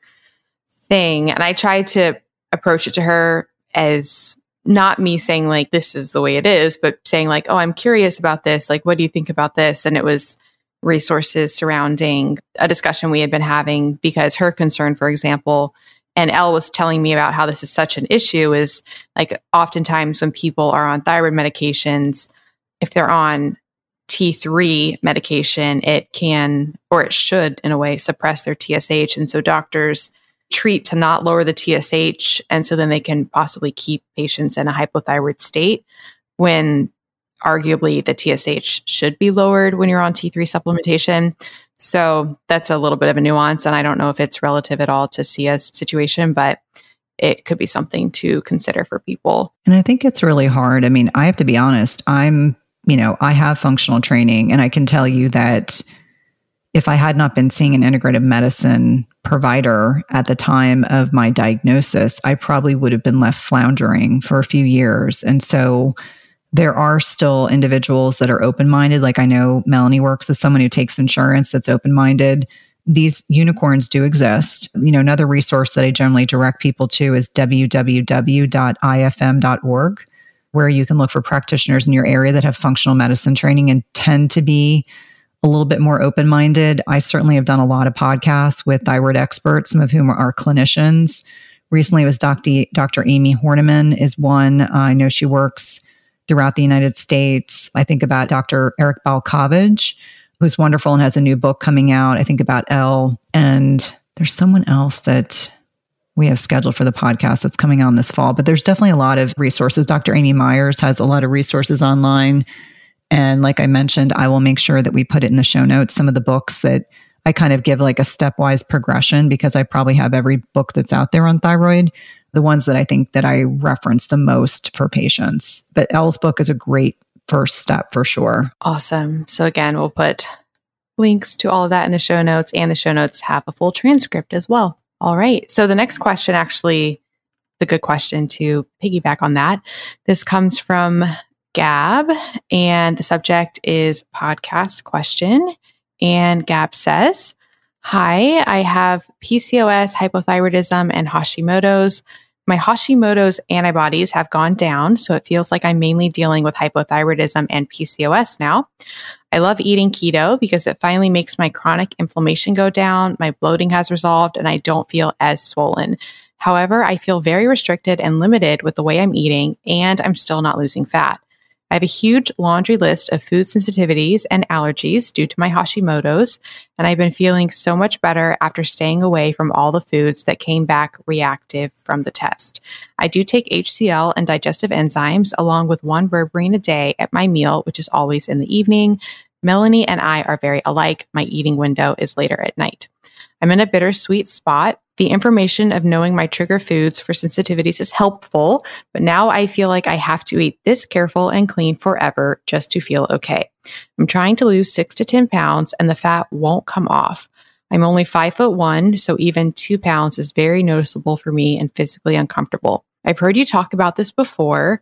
thing. And I tried to approach it to her as not me saying like, this is the way it is, but saying like, oh, I'm curious about this. Like, what do you think about this? And it was resources surrounding a discussion we had been having because her concern, for example, and Elle was telling me about how this is such an issue is like oftentimes when people are on thyroid medications, if they're on T three medication, it can, or it should in a way, suppress their T S H. And so doctors treat to not lower the T S H. And so then they can possibly keep patients in a hypothyroid state when arguably the T S H should be lowered when you're on T three supplementation. So that's a little bit of a nuance. And I don't know if it's relative at all to Sia's situation, but it could be something to consider for people. And I think it's really hard. I mean, I have to be honest, I'm, you know, I have functional training, and I can tell you that if I had not been seeing an integrative medicine provider at the time of my diagnosis, I probably would have been left floundering for a few years. And so there are still individuals that are open-minded. Like I know Melanie works with someone who takes insurance that's open-minded. These unicorns do exist. You know, another resource that I generally direct people to is w w w dot i f m dot org, where you can look for practitioners in your area that have functional medicine training and tend to be a little bit more open-minded. I certainly have done a lot of podcasts with thyroid experts, some of whom are clinicians. Recently it was Doctor Amy Horniman is one. Uh, I know she works throughout the United States. I think about Doctor Eric Balkovich, who's wonderful and has a new book coming out. I think about Elle, and there's someone else that we have scheduled for the podcast that's coming on this fall. But there's definitely a lot of resources. Doctor Amy Myers has a lot of resources online. And like I mentioned, I will make sure that we put it in the show notes, some of the books that I kind of give like a stepwise progression, because I probably have every book that's out there on thyroid, the ones that I think that I reference the most for patients. But Elle's book is a great first step for sure. Awesome. So again, we'll put links to all of that in the show notes, and the show notes have a full transcript as well. All right. So the next question, actually, the good question to piggyback on that. This comes from Gab, and the subject is podcast question. And Gab says, hi, I have P C O S, hypothyroidism, and Hashimoto's. My Hashimoto's antibodies have gone down, so it feels like I'm mainly dealing with hypothyroidism and P C O S now. I love eating keto because it finally makes my chronic inflammation go down, my bloating has resolved, and I don't feel as swollen. However, I feel very restricted and limited with the way I'm eating, and I'm still not losing fat. I have a huge laundry list of food sensitivities and allergies due to my Hashimoto's, and I've been feeling so much better after staying away from all the foods that came back reactive from the test. I do take H C L and digestive enzymes along with one berberine a day at my meal, which is always in the evening. Melanie and I are very alike. My eating window is later at night. I'm in a bittersweet spot. The information of knowing my trigger foods for sensitivities is helpful, but now I feel like I have to eat this careful and clean forever just to feel okay. I'm trying to lose six to ten pounds and the fat won't come off. I'm only five foot one, so even two pounds is very noticeable for me and physically uncomfortable. I've heard you talk about this before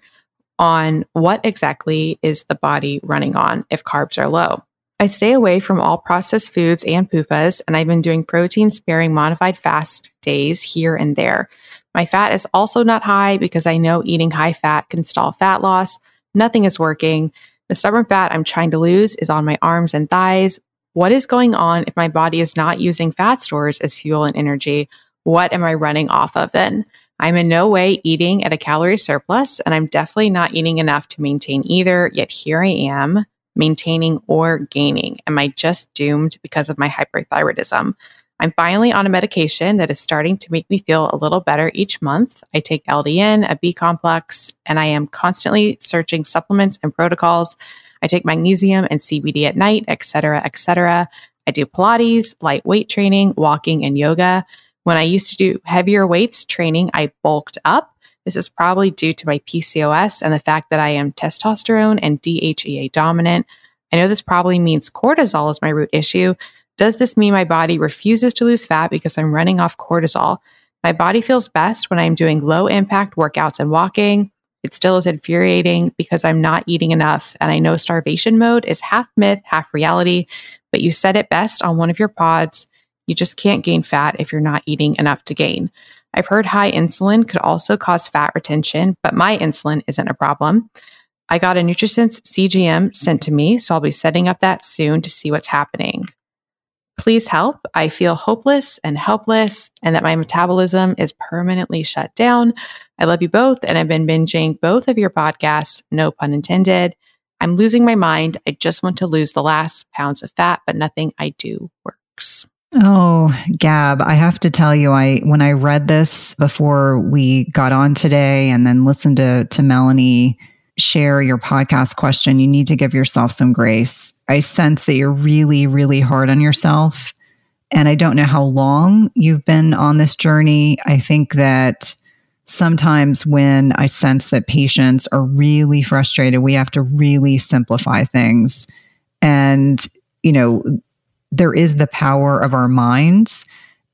on what exactly is the body running on if carbs are low. I stay away from all processed foods and P U F As, and I've been doing protein-sparing modified fast days here and there. My fat is also not high because I know eating high fat can stall fat loss. Nothing is working. The stubborn fat I'm trying to lose is on my arms and thighs. What is going on if my body is not using fat stores as fuel and energy? What am I running off of then? I'm in no way eating at a calorie surplus, and I'm definitely not eating enough to maintain either, yet here I am, maintaining or gaining. Am I just doomed because of my hyperthyroidism? I'm finally on a medication that is starting to make me feel a little better each month. I take L D N, a B complex, and I am constantly searching supplements and protocols. I take magnesium and C B D at night, et cetera, et cetera. I do Pilates, light weight training, walking, and yoga. When I used to do heavier weights training, I bulked up. This is probably due to my P C O S and the fact that I am testosterone and D H E A dominant. I know this probably means cortisol is my root issue. Does this mean my body refuses to lose fat because I'm running off cortisol? My body feels best when I'm doing low impact workouts and walking. It still is infuriating because I'm not eating enough, and I know starvation mode is half myth, half reality, but you said it best on one of your pods. You just can't gain fat if you're not eating enough to gain. I've heard high insulin could also cause fat retention, but my insulin isn't a problem. I got a NutriSense C G M sent to me, so I'll be setting up that soon to see what's happening. Please help. I feel hopeless and helpless, and that my metabolism is permanently shut down. I love you both, and I've been binging both of your podcasts, no pun intended. I'm losing my mind. I just want to lose the last pounds of fat, but nothing I do works. Oh, Gab, I have to tell you, I when I read this before we got on today and then listened to, to Melanie share your podcast question, you need to give yourself some grace. I sense that you're really, really hard on yourself. And I don't know how long you've been on this journey. I think that sometimes when I sense that patients are really frustrated, we have to really simplify things. And, you know, there is the power of our minds.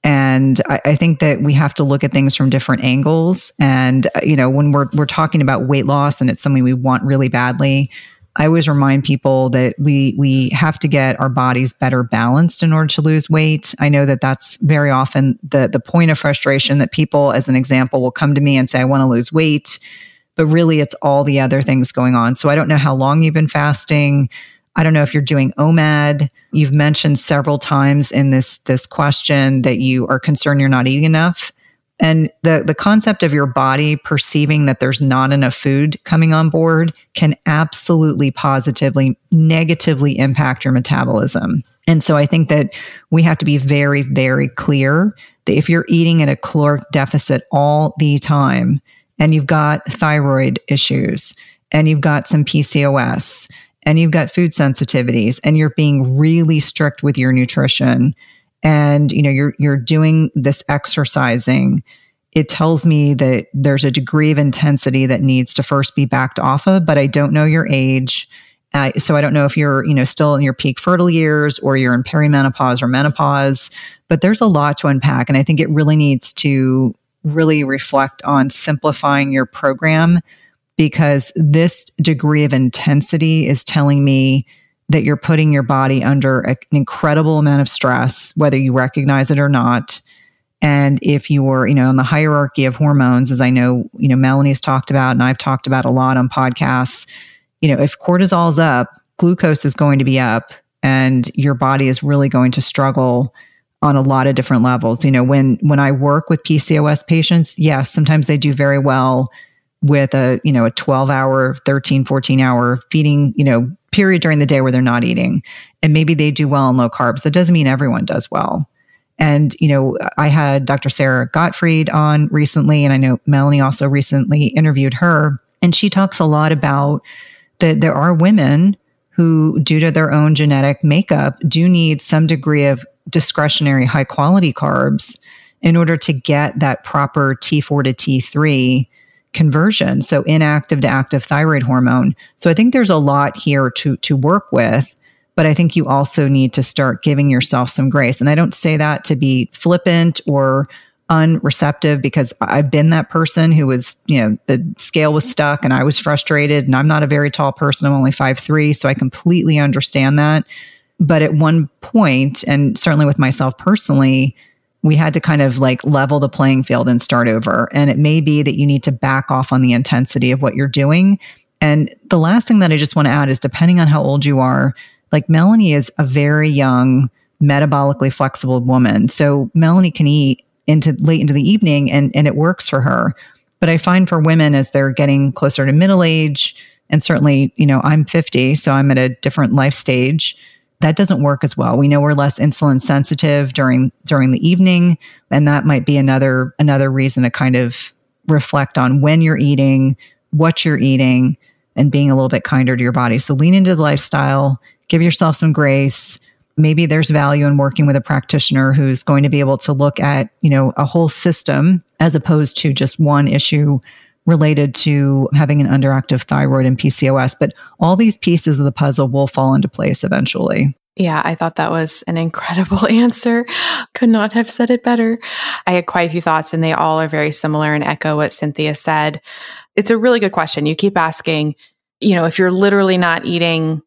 And I, I think that we have to look at things from different angles. And, you know, when we're we're talking about weight loss and it's something we want really badly, I always remind people that we we have to get our bodies better balanced in order to lose weight. I know that that's very often the the point of frustration, that people, as an example, will come to me and say, I want to lose weight, but really it's all the other things going on. So I don't know how long you've been fasting. I don't know if you're doing O M A D. You've mentioned several times in this this question that you are concerned you're not eating enough. And the, the concept of your body perceiving that there's not enough food coming on board can absolutely, positively, negatively impact your metabolism. And so I think that we have to be very, very clear that if you're eating at a caloric deficit all the time, and you've got thyroid issues, and you've got some P C O S, and you've got food sensitivities, and you're being really strict with your nutrition, and you know you're you're doing this exercising, it tells me that there's a degree of intensity that needs to first be backed off of. But I don't know your age, uh, so I don't know if you're you know still in your peak fertile years or you're in perimenopause or menopause. But there's a lot to unpack, and I think it really needs to really reflect on simplifying your program, because this degree of intensity is telling me that you're putting your body under an incredible amount of stress, whether you recognize it or not. And if you're, you know, on the hierarchy of hormones, as I know, you know, Melanie's talked about, and I've talked about a lot on podcasts, you know, if cortisol's up, glucose is going to be up, and your body is really going to struggle on a lot of different levels. You know, when, when I work with P C O S patients, yes, sometimes they do very well with a, you know, a twelve hour, thirteen, fourteen hour feeding, you know, period during the day where they're not eating. And maybe they do well on low carbs. That doesn't mean everyone does well. And, you know, I had Doctor Sarah Gottfried on recently, and I know Melanie also recently interviewed her. And she talks a lot about that there are women who, due to their own genetic makeup, do need some degree of discretionary high quality carbs in order to get that proper T four to T three conversion, so inactive to active thyroid hormone. So I think there's a lot here to to work with, but I think you also need to start giving yourself some grace. And I don't say that to be flippant or unreceptive, because I've been that person who was, you know, the scale was stuck and I was frustrated, and I'm not a very tall person. I'm only five three, so I completely understand that. But at one point, and certainly with myself personally, we had to kind of like level the playing field and start over. And it may be that you need to back off on the intensity of what you're doing. And the last thing that I just want to add is, depending on how old you are, like Melanie is a very young, metabolically flexible woman. So Melanie can eat into late into the evening, and, and it works for her. But I find for women, as they're getting closer to middle age, and certainly, you know, I'm fifty, so I'm at a different life stage, that doesn't work as well. We know we're less insulin sensitive during during the evening, and that might be another another reason to kind of reflect on when you're eating, what you're eating, and being a little bit kinder to your body. So lean into the lifestyle, give yourself some grace. Maybe there's value in working with a practitioner who's going to be able to look at, you know, a whole system as opposed to just one issue related to having an underactive thyroid and P C O S. But all these pieces of the puzzle will fall into place eventually. Yeah, I thought that was an incredible answer. Could not have said it better. I had quite a few thoughts, and they all are very similar and echo what Cynthia said. It's a really good question. You keep asking, you know, if you're literally not eating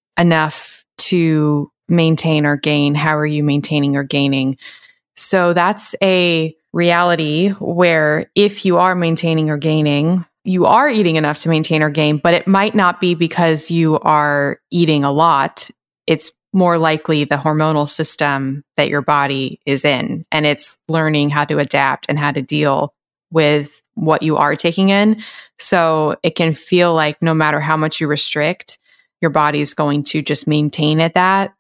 enough to maintain or gain, how are you maintaining or gaining? So that's a reality where if you are maintaining or gaining, you are eating enough to maintain or gain, but it might not be because you are eating a lot. It's more likely the hormonal system that your body is in, and it's learning how to adapt and how to deal with what you are taking in. So it can feel like no matter how much you restrict, your body is going to just maintain at that.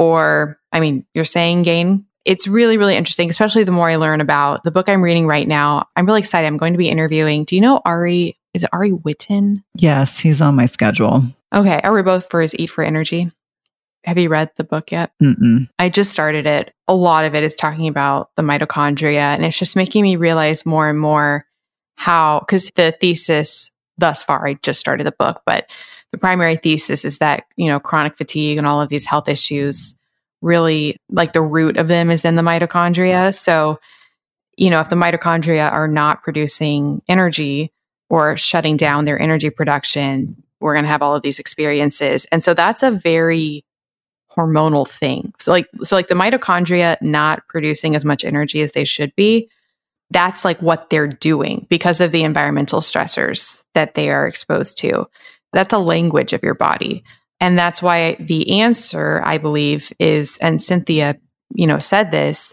Or, I mean, you're saying gain. It's really, really interesting, especially the more I learn about the book I'm reading right now. I'm really excited. I'm going to be interviewing. Do you know Ari? Is it Ari Whitten? Yes, he's on my schedule. Okay. Are we both for his Eat for Energy? Have you read the book yet? Mm-mm. I just started it. A lot of it is talking about the mitochondria, and it's just making me realize more and more how, because the thesis thus far, I just started the book, but the primary thesis is that, you know, chronic fatigue and all of these health issues really, like the root of them is in the mitochondria. So, you know, if the mitochondria are not producing energy or shutting down their energy production, we're going to have all of these experiences. And so that's a very hormonal thing. So like, so like the mitochondria not producing as much energy as they should be, that's like what they're doing because of the environmental stressors that they are exposed to. That's a language of your body. And that's why the answer, I believe, is, and Cynthia, you know, said this,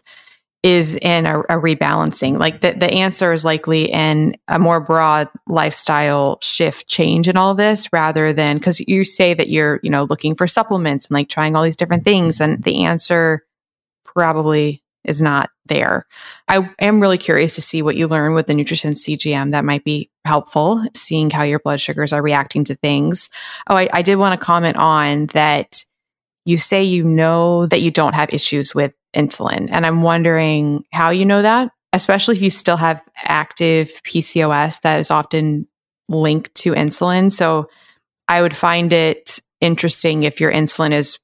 is in a, a rebalancing. Like the, the answer is likely in a more broad lifestyle shift change in all of this, rather than, because you say that you're, you know, looking for supplements and like trying all these different things. And the answer probably is not there. I am really curious to see what you learn with the Nutrisense C G M. That might be helpful, seeing how your blood sugars are reacting to things. Oh, I, I did want to comment on that. You say you know that you don't have issues with insulin. And I'm wondering how you know that, especially if you still have active P C O S that is often linked to insulin. So I would find it interesting if your insulin is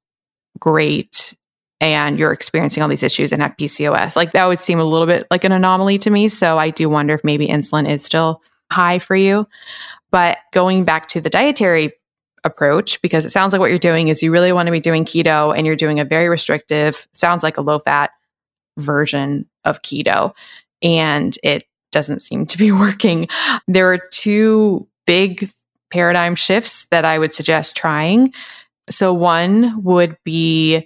great and you're experiencing all these issues and have P C O S. Like that would seem a little bit like an anomaly to me. So I do wonder if maybe insulin is still high for you. But going back to the dietary approach, because it sounds like what you're doing is you really want to be doing keto and you're doing a very restrictive, sounds like a low fat version of keto. And it doesn't seem to be working. There are two big paradigm shifts that I would suggest trying. So one would be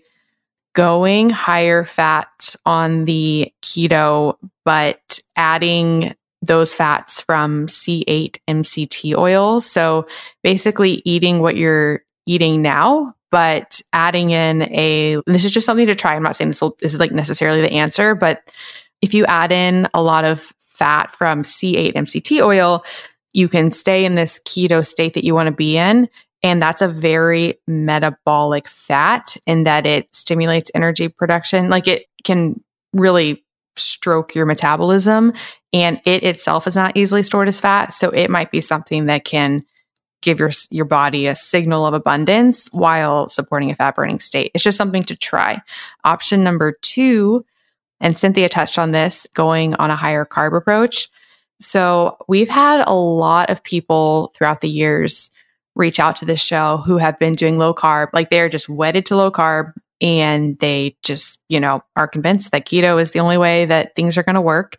going higher fat on the keto, but adding those fats from C eight M C T oil. So basically eating what you're eating now, but adding in a, this is just something to try. I'm not saying this, will, this is like necessarily the answer, but if you add in a lot of fat from C eight M C T oil, you can stay in this keto state that you want to be in. And that's a very metabolic fat in that it stimulates energy production. Like it can really stroke your metabolism, and it itself is not easily stored as fat. So it might be something that can give your, your body a signal of abundance while supporting a fat burning state. It's just something to try. Option number two, and Cynthia touched on this, going on a higher carb approach. So we've had a lot of people throughout the years reach out to this show who have been doing low carb, like they're just wedded to low carb and they just, you know, are convinced that keto is the only way that things are going to work.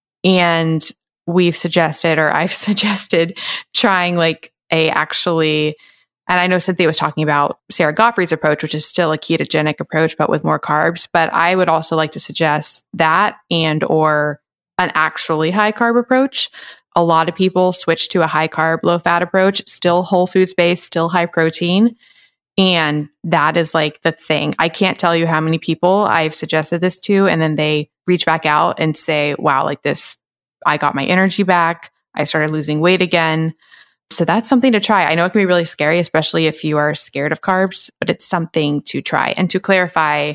And we've suggested, or I've suggested trying like a actually, and I know Cynthia was talking about Sarah Gottfried's approach, which is still a ketogenic approach, but with more carbs. But I would also like to suggest that and or an actually high carb approach. A lot of people switch to a high carb, low fat approach, still whole foods based, still high protein. And that is like the thing. I can't tell you how many people I've suggested this to, and then they reach back out and say, wow, like this, I got my energy back. I started losing weight again. So that's something to try. I know it can be really scary, especially if you are scared of carbs, but it's something to try. And to clarify,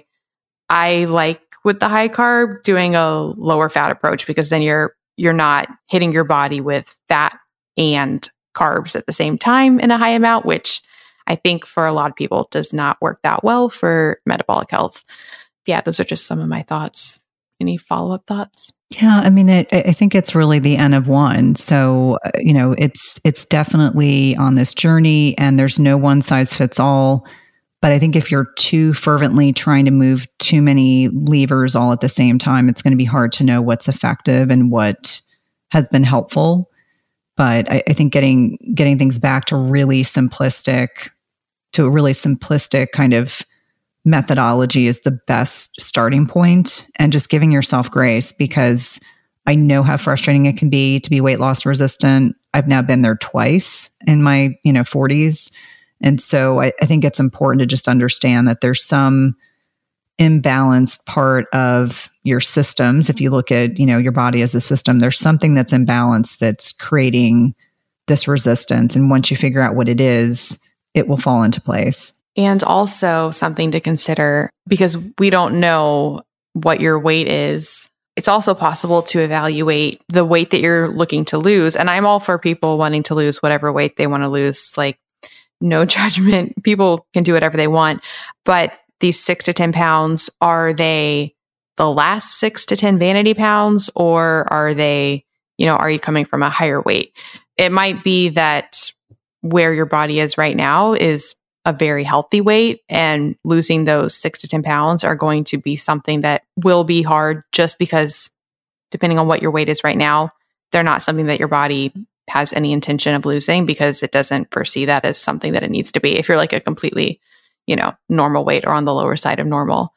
I like with the high carb doing a lower fat approach because then you're you're not hitting your body with fat and carbs at the same time in a high amount, which I think for a lot of people does not work that well for metabolic health. Yeah, those are just some of my thoughts. Any follow-up thoughts? Yeah, I mean, it, I think it's really the N of one. So, uh, you know, it's it's definitely on this journey and there's no one size fits all. But I think if you're too fervently trying to move too many levers all at the same time, it's going to be hard to know what's effective and what has been helpful. But I, I think getting getting things back to really simplistic, to a really simplistic kind of methodology is the best starting point, and just giving yourself grace, because I know how frustrating it can be to be weight loss resistant. I've now been there twice in my, you know, forties. And so I, I think it's important to just understand that there's some imbalanced part of your systems. If you look at, you know, your body as a system, there's something that's imbalanced that's creating this resistance. And once you figure out what it is, it will fall into place. And also something to consider, because we don't know what your weight is. It's also possible to evaluate the weight that you're looking to lose. And I'm all for people wanting to lose whatever weight they want to lose. Like, no judgment. People can do whatever they want. But these six to ten pounds, are they the last six to ten vanity pounds? Or are they, you know, are you coming from a higher weight? It might be that where your body is right now is a very healthy weight, and losing those six to ten pounds are going to be something that will be hard, just because depending on what your weight is right now, they're not something that your body has any intention of losing, because it doesn't foresee that as something that it needs to be if you're like a completely, you know, normal weight or on the lower side of normal.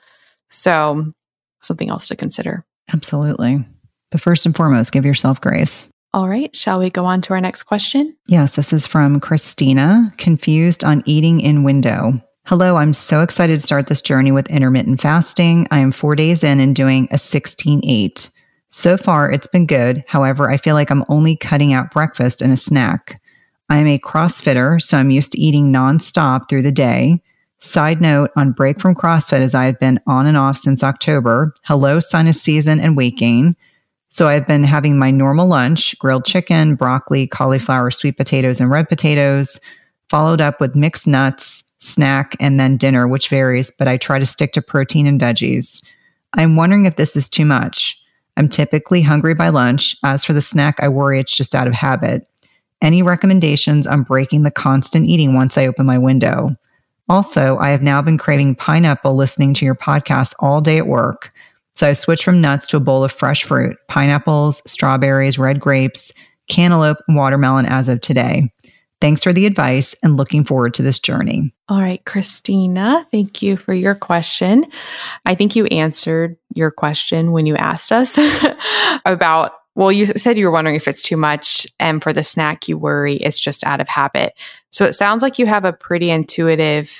So something else to consider. Absolutely. But first and foremost, give yourself grace. All right. Shall we go on to our next question? Yes, this is from Christina, confused on eating in window. Hello, I'm so excited to start this journey with intermittent fasting. I am four days in and doing a sixteen eight. So far, it's been good. However, I feel like I'm only cutting out breakfast and a snack. I am a CrossFitter, so I'm used to eating nonstop through the day. Side note, on break from CrossFit, as I have been on and off since October. Hello, sinus season and weight gain. So I've been having my normal lunch, grilled chicken, broccoli, cauliflower, sweet potatoes, and red potatoes, followed up with mixed nuts, snack, and then dinner, which varies, but I try to stick to protein and veggies. I'm wondering if this is too much. I'm typically hungry by lunch. As for the snack, I worry it's just out of habit. Any recommendations on breaking the constant eating once I open my window? Also, I have now been craving pineapple listening to your podcast all day at work. So I switched from nuts to a bowl of fresh fruit, pineapples, strawberries, red grapes, cantaloupe, and watermelon as of today. Thanks for the advice and looking forward to this journey. All right, Christina, thank you for your question. I think you answered your question when you asked us about, well, you said you were wondering if it's too much, and for the snack, you worry it's just out of habit. So it sounds like you have a pretty intuitive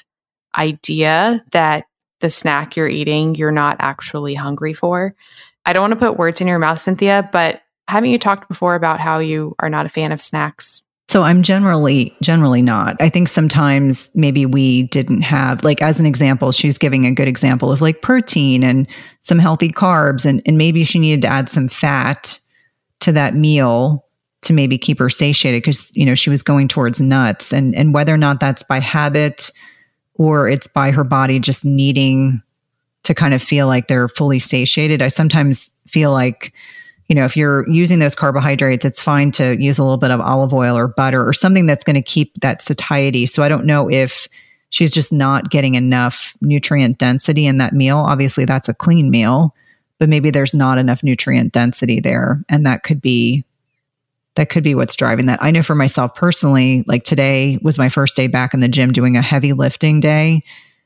idea that the snack you're eating, you're not actually hungry for. I don't want to put words in your mouth, Cynthia, but haven't you talked before about how you are not a fan of snacks? So I'm generally, generally not. I think sometimes maybe we didn't have, like as an example, she's giving a good example of like protein and some healthy carbs, and, and maybe she needed to add some fat to that meal to maybe keep her satiated, because, you know, she was going towards nuts, and, and whether or not that's by habit or it's by her body just needing to kind of feel like they're fully satiated. I sometimes feel like, you know, if you're using those carbohydrates, it's fine to use a little bit of olive oil or butter or something that's going to keep that satiety. So I don't know if she's just not getting enough nutrient density in that meal. Obviously, that's a clean meal, but maybe there's not enough nutrient density there. And that could be That could be what's driving that. I know for myself personally, like today was my first day back in the gym doing a heavy lifting day.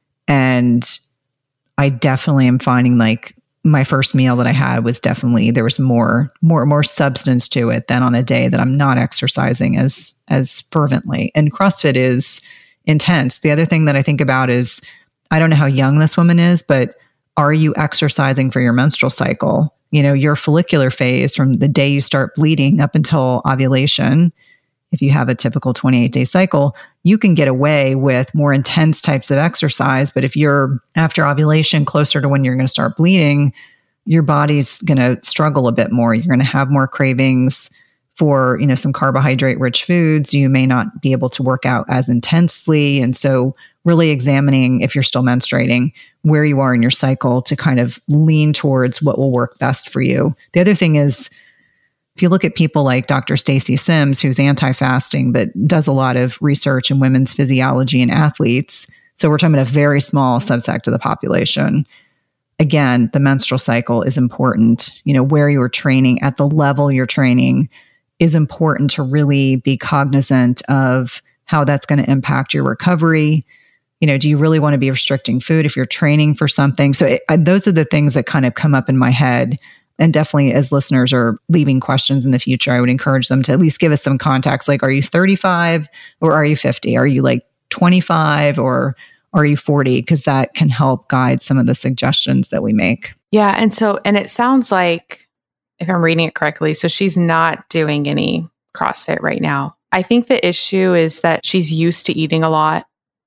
And I definitely am finding like my first meal that I had was definitely, there was more, more, more substance to it than on a day that I'm not exercising as, as fervently. And CrossFit is intense. The other thing that I think about is, I don't know how young this woman is, but are you exercising for your menstrual cycle? You know, your follicular phase from the day you start bleeding up until ovulation, if you have a typical twenty-eight day cycle, you can get away with more intense types of exercise. But if you're after ovulation, closer to when you're going to start bleeding, your body's going to struggle a bit more. You're going to have more cravings for, you know, some carbohydrate rich foods. You may not be able to work out as intensely. And so really examining, if you're still menstruating, where you are in your cycle to kind of lean towards what will work best for you. The other thing is, if you look at people like Doctor Stacy Sims, who's anti-fasting, but does a lot of research in women's physiology and athletes. So we're talking about a very small subsect of the population. Again, the menstrual cycle is important. You know, where you're training, at the level you're training, is important to really be cognizant of how that's going to impact your recovery. You know, do you really want to be restricting food if you're training for something? So it, those are the things that kind of come up in my head. And definitely as listeners are leaving questions in the future, I would encourage them to at least give us some context. Like, are you thirty-five or are you fifty? Are you like twenty-five or are you forty? Because that can help guide some of the suggestions that we make. Yeah. And so, and it sounds like, if I'm reading it correctly, so she's not doing any CrossFit right now. I think the issue is that she's used to eating a lot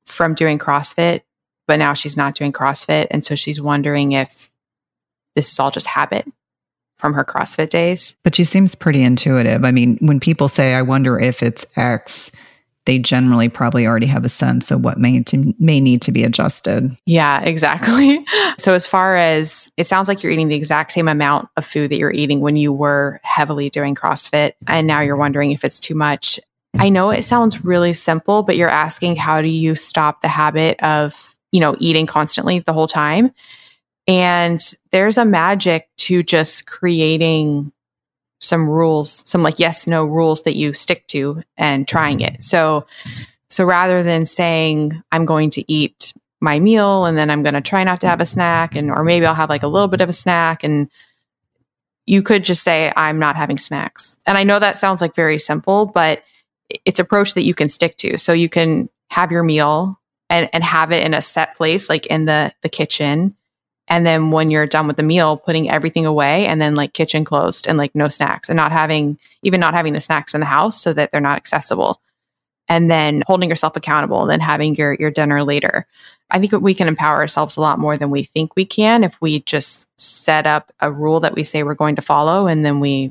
from doing CrossFit, but now she's not doing CrossFit. And so she's wondering if this is all just habit from her CrossFit days. But she seems pretty intuitive. I mean, when people say, I wonder if it's X, they generally probably already have a sense of what may to, may need to be adjusted. Yeah, exactly. So as far as, it sounds like you're eating the exact same amount of food that you're eating when you were heavily doing CrossFit, and now you're wondering if it's too much. I know it sounds really simple, but you're asking, how do you stop the habit of, you know, eating constantly the whole time? And there's a magic to just creating some rules, some like yes, no rules that you stick to and trying it. So, so rather than saying, I'm going to eat my meal and then I'm going to try not to have a snack, and, or maybe I'll have like a little bit of a snack, and you could just say, I'm not having snacks. And I know that sounds like very simple, but it's an approach that you can stick to. So you can have your meal and, and have it in a set place, like in the, the kitchen. And then when you're done with the meal, putting everything away, and then like kitchen closed and like no snacks, and not having, even not having the snacks in the house so that they're not accessible. And then holding yourself accountable, and then having your, your dinner later. I think we can empower ourselves a lot more than we think we can if we just set up a rule that we say we're going to follow, and then we,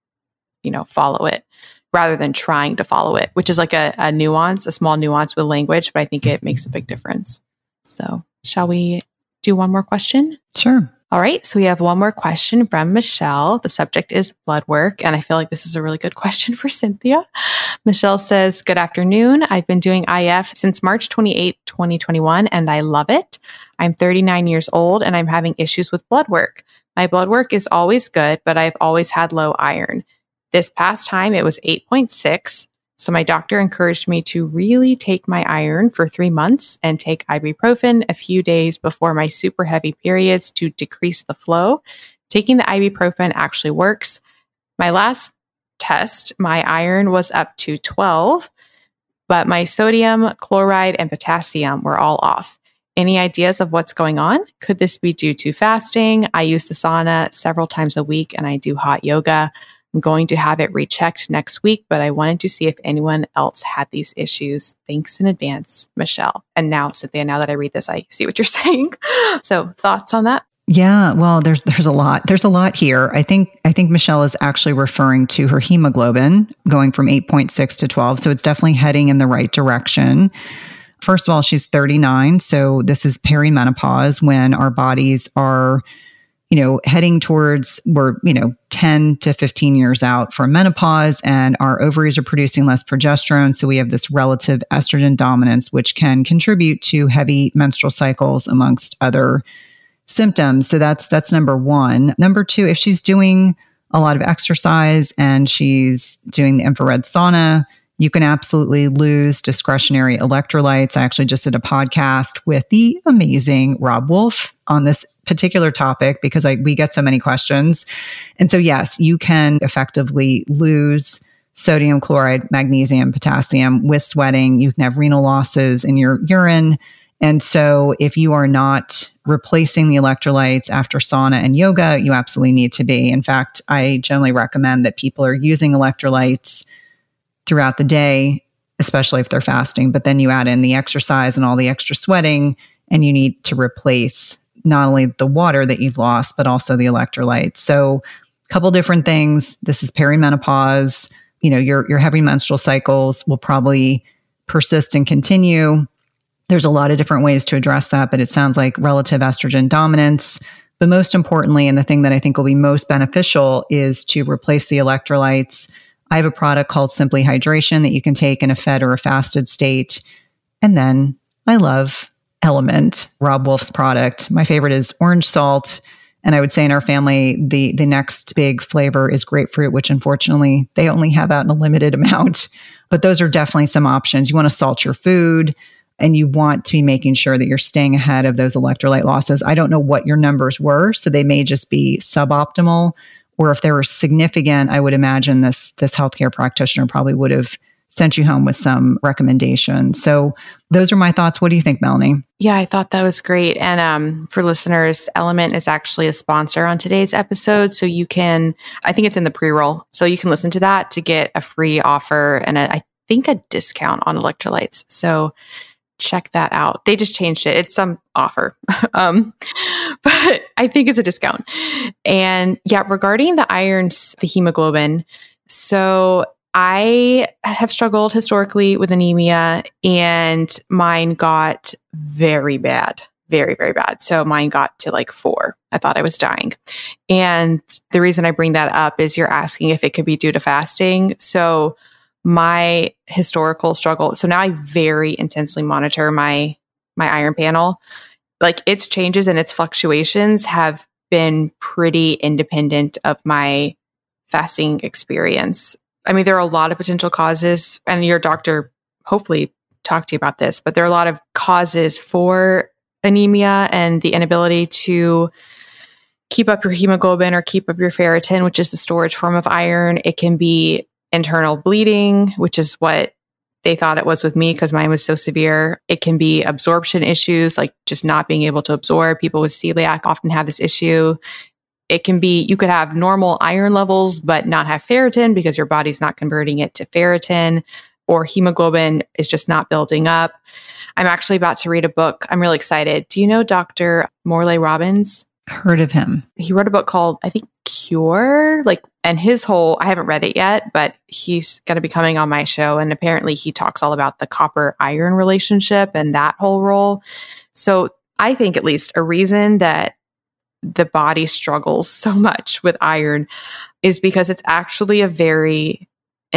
you know, follow it rather than trying to follow it, which is like a, a nuance, a small nuance with language, but I think it makes a big difference. So shall we do one more question? Sure. All right. So we have one more question from Michelle. The subject is blood work. And I feel like this is a really good question for Cynthia. Michelle says, good afternoon. I've been doing I F since March twenty-eighth, twenty twenty-one, and I love it. I'm thirty-nine years old and I'm having issues with blood work. My blood work is always good, but I've always had low iron. This past time it was eight point six. So my doctor encouraged me to really take my iron for three months and take ibuprofen a few days before my super heavy periods to decrease the flow. Taking the ibuprofen actually works. My last test, my iron was up to twelve, but my sodium, chloride, and potassium were all off. Any ideas of what's going on? Could this be due to fasting? I use the sauna several times a week and I do hot yoga. I'm going to have it rechecked next week, but I wanted to see if anyone else had these issues. Thanks in advance, Michelle. And now, Cynthia, now that I read this, I see what you're saying. So thoughts on that? Yeah, well, there's there's a lot. There's a lot here. I think I think Michelle is actually referring to her hemoglobin going from eight point six to twelve. So it's definitely heading in the right direction. First of all, she's thirty-nine. So this is perimenopause, when our bodies are, you know, heading towards, we're, you know, ten to fifteen years out from menopause, and our ovaries are producing less progesterone. So we have this relative estrogen dominance, which can contribute to heavy menstrual cycles amongst other symptoms. So that's, that's number one. Number two, if she's doing a lot of exercise and she's doing the infrared sauna, you can absolutely lose discretionary electrolytes. I actually just did a podcast with the amazing Rob Wolf on this particular topic because I, we get so many questions. And so, yes, you can effectively lose sodium, chloride, magnesium, potassium with sweating. You can have renal losses in your urine. And so if you are not replacing the electrolytes after sauna and yoga, you absolutely need to be. In fact, I generally recommend that people are using electrolytes throughout the day, especially if they're fasting. But then you add in the exercise and all the extra sweating, and you need to replace not only the water that you've lost, but also the electrolytes. So a couple different things. This is perimenopause. You know, your, your heavy menstrual cycles will probably persist and continue. There's a lot of different ways to address that, but it sounds like relative estrogen dominance. But most importantly, and the thing that I think will be most beneficial, is to replace the electrolytes. I have a product called Simply Hydration that you can take in a fed or a fasted state. And then I love Element, Rob Wolf's product. My favorite is orange salt. And I would say in our family, the, the next big flavor is grapefruit, which unfortunately they only have out in a limited amount. But those are definitely some options. You want to salt your food, and you want to be making sure that you're staying ahead of those electrolyte losses. I don't know what your numbers were, so they may just be suboptimal. Or if they were significant, I would imagine this, this healthcare practitioner probably would have sent you home with some recommendations. So those are my thoughts. What do you think, Melanie? Yeah, I thought that was great. And um, for listeners, Element is actually a sponsor on today's episode. So you can, I think it's in the pre-roll. So you can listen to that to get a free offer and a, I think a discount on electrolytes. So check that out. They just changed it. It's some offer. um, but I think it's a discount. And yeah, regarding the irons, the hemoglobin. So I have struggled historically with anemia, and mine got very bad, very, very bad. So mine got to like four. I thought I was dying. And the reason I bring that up is you're asking if it could be due to fasting. So my historical struggle. So now I very intensely monitor my, my iron panel. Like its changes and its fluctuations have been pretty independent of my fasting experience. I mean, there are a lot of potential causes, and your doctor hopefully talked to you about this, but there are a lot of causes for anemia and the inability to keep up your hemoglobin or keep up your ferritin, which is the storage form of iron. It can be internal bleeding, which is what they thought it was with me because mine was so severe. It can be absorption issues, like just not being able to absorb. People with celiac often have this issue. It can be, you could have normal iron levels, but not have ferritin because your body's not converting it to ferritin, or hemoglobin is just not building up. I'm actually about to read a book. I'm really excited. Do you know Doctor Morley Robbins? Heard of him. He wrote a book called, I think, Cure, like, and his whole, I haven't read it yet, but he's going to be coming on my show. And apparently he talks all about the copper iron relationship and that whole role. So I think at least a reason that the body struggles so much with iron is because it's actually a very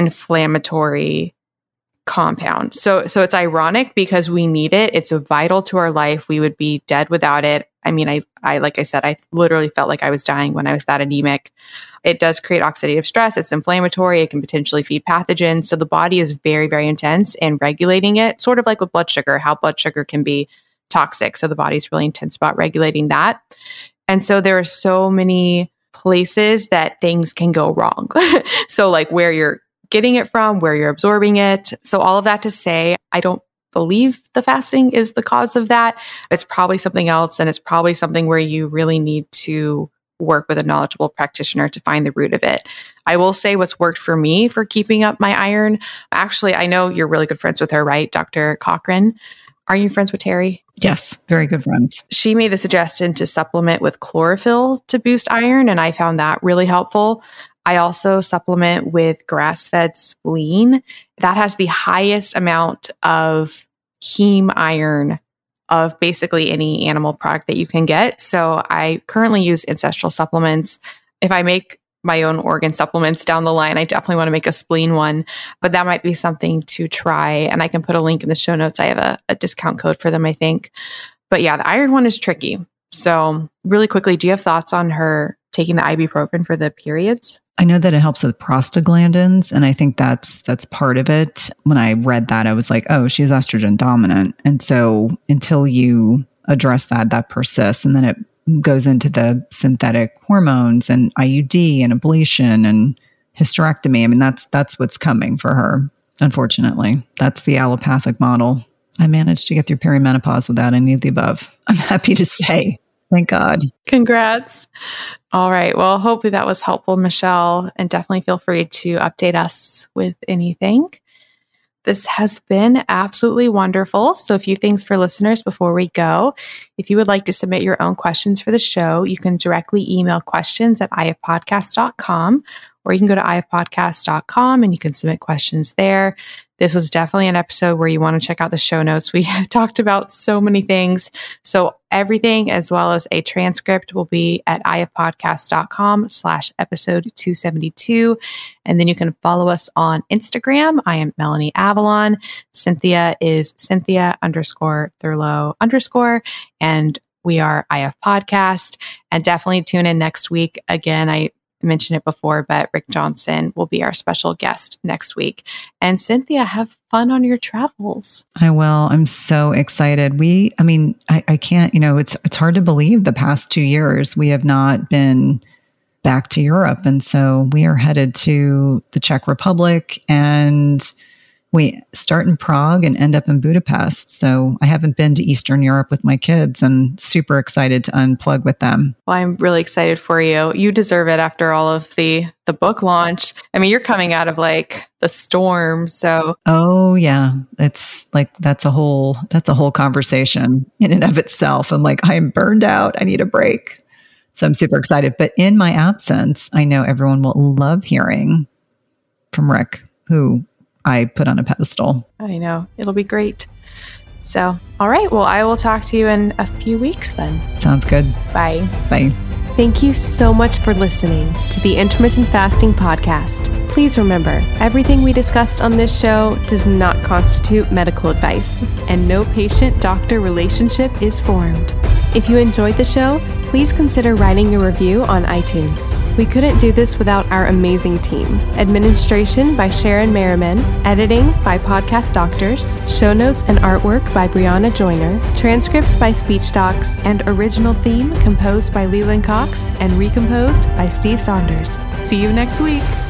inflammatory compound. So, so it's ironic because we need it. It's vital to our life. We would be dead without it. I mean, I, I, like I said, I literally felt like I was dying when I was that anemic. It does create oxidative stress. It's inflammatory. It can potentially feed pathogens. So the body is very, very intense in regulating it, sort of like with blood sugar, how blood sugar can be toxic. So the body's really intense about regulating that. And so there are so many places that things can go wrong. So like where you're getting it from, where you're absorbing it. So all of that to say, I don't believe the fasting is the cause of that. It's probably something else. And it's probably something where you really need to work with a knowledgeable practitioner to find the root of it. I will say what's worked for me for keeping up my iron. Actually, I know you're really good friends with her, right? Doctor Cochran. Are you friends with Terry? Yes, very good friends. She made the suggestion to supplement with chlorophyll to boost iron, and I found that really helpful. I also supplement with grass-fed spleen. That has the highest amount of heme iron of basically any animal product that you can get. So I currently use ancestral supplements. If I make my own organ supplements down the line, I definitely want to make a spleen one, but that might be something to try. And I can put a link in the show notes. I have a, a discount code for them, I think. But yeah, the iron one is tricky. So really quickly, do you have thoughts on her taking the ibuprofen for the periods? I know that it helps with prostaglandins, and I think that's that's part of it. When I read that, I was like, oh, she's estrogen dominant. And so until you address that, that persists. And then it goes into the synthetic hormones and I U D and ablation and hysterectomy. I mean, that's that's what's coming for her, unfortunately. That's the allopathic model. I managed to get through perimenopause without any of the above. I'm happy to say. Thank God. Congrats. All right. Well, hopefully that was helpful, Michelle. And definitely feel free to update us with anything. This has been absolutely wonderful. So a few things for listeners before we go. If you would like to submit your own questions for the show, you can directly email questions at i f podcast dot com, or you can go to i f podcast dot com and you can submit questions there. This was definitely an episode where you want to check out the show notes. We talked about so many things. So everything, as well as a transcript, will be at i f podcast dot com slash episode two seventy-two. And then you can follow us on Instagram. I am Melanie Avalon. Cynthia is Cynthia underscore Thurlow underscore. And we are I F Podcast. And definitely tune in next week. Again, I mentioned it before, but Rick Johnson will be our special guest next week. And Cynthia, have fun on your travels. I will. I'm so excited. We, I mean, I, I can't, you know, it's it's hard to believe the past two years we have not been back to Europe. And so we are headed to the Czech Republic and we start in Prague and end up in Budapest. So I haven't been to Eastern Europe with my kids and super excited to unplug with them. Well, I'm really excited for you. You deserve it after all of the the book launch. I mean, you're coming out of like the storm. So Oh yeah. It's like that's a whole that's a whole conversation in and of itself. I'm like, I'm burned out. I need a break. So I'm super excited. But in my absence, I know everyone will love hearing from Rick, who I put on a pedestal. I know. It'll be great. So, all right. Well, I will talk to you in a few weeks then. Sounds good. Bye. Bye. Thank you so much for listening to the Intermittent Fasting Podcast. Please remember, everything we discussed on this show does not constitute medical advice, and no patient-doctor relationship is formed. If you enjoyed the show, please consider writing a review on iTunes. We couldn't do this without our amazing team. Administration by Sharon Merriman, editing by Podcast Doctors, show notes and artwork by Brianna Joyner, transcripts by Speech Docs, and original theme composed by Leland Cox and recomposed by Steve Saunders. See you next week.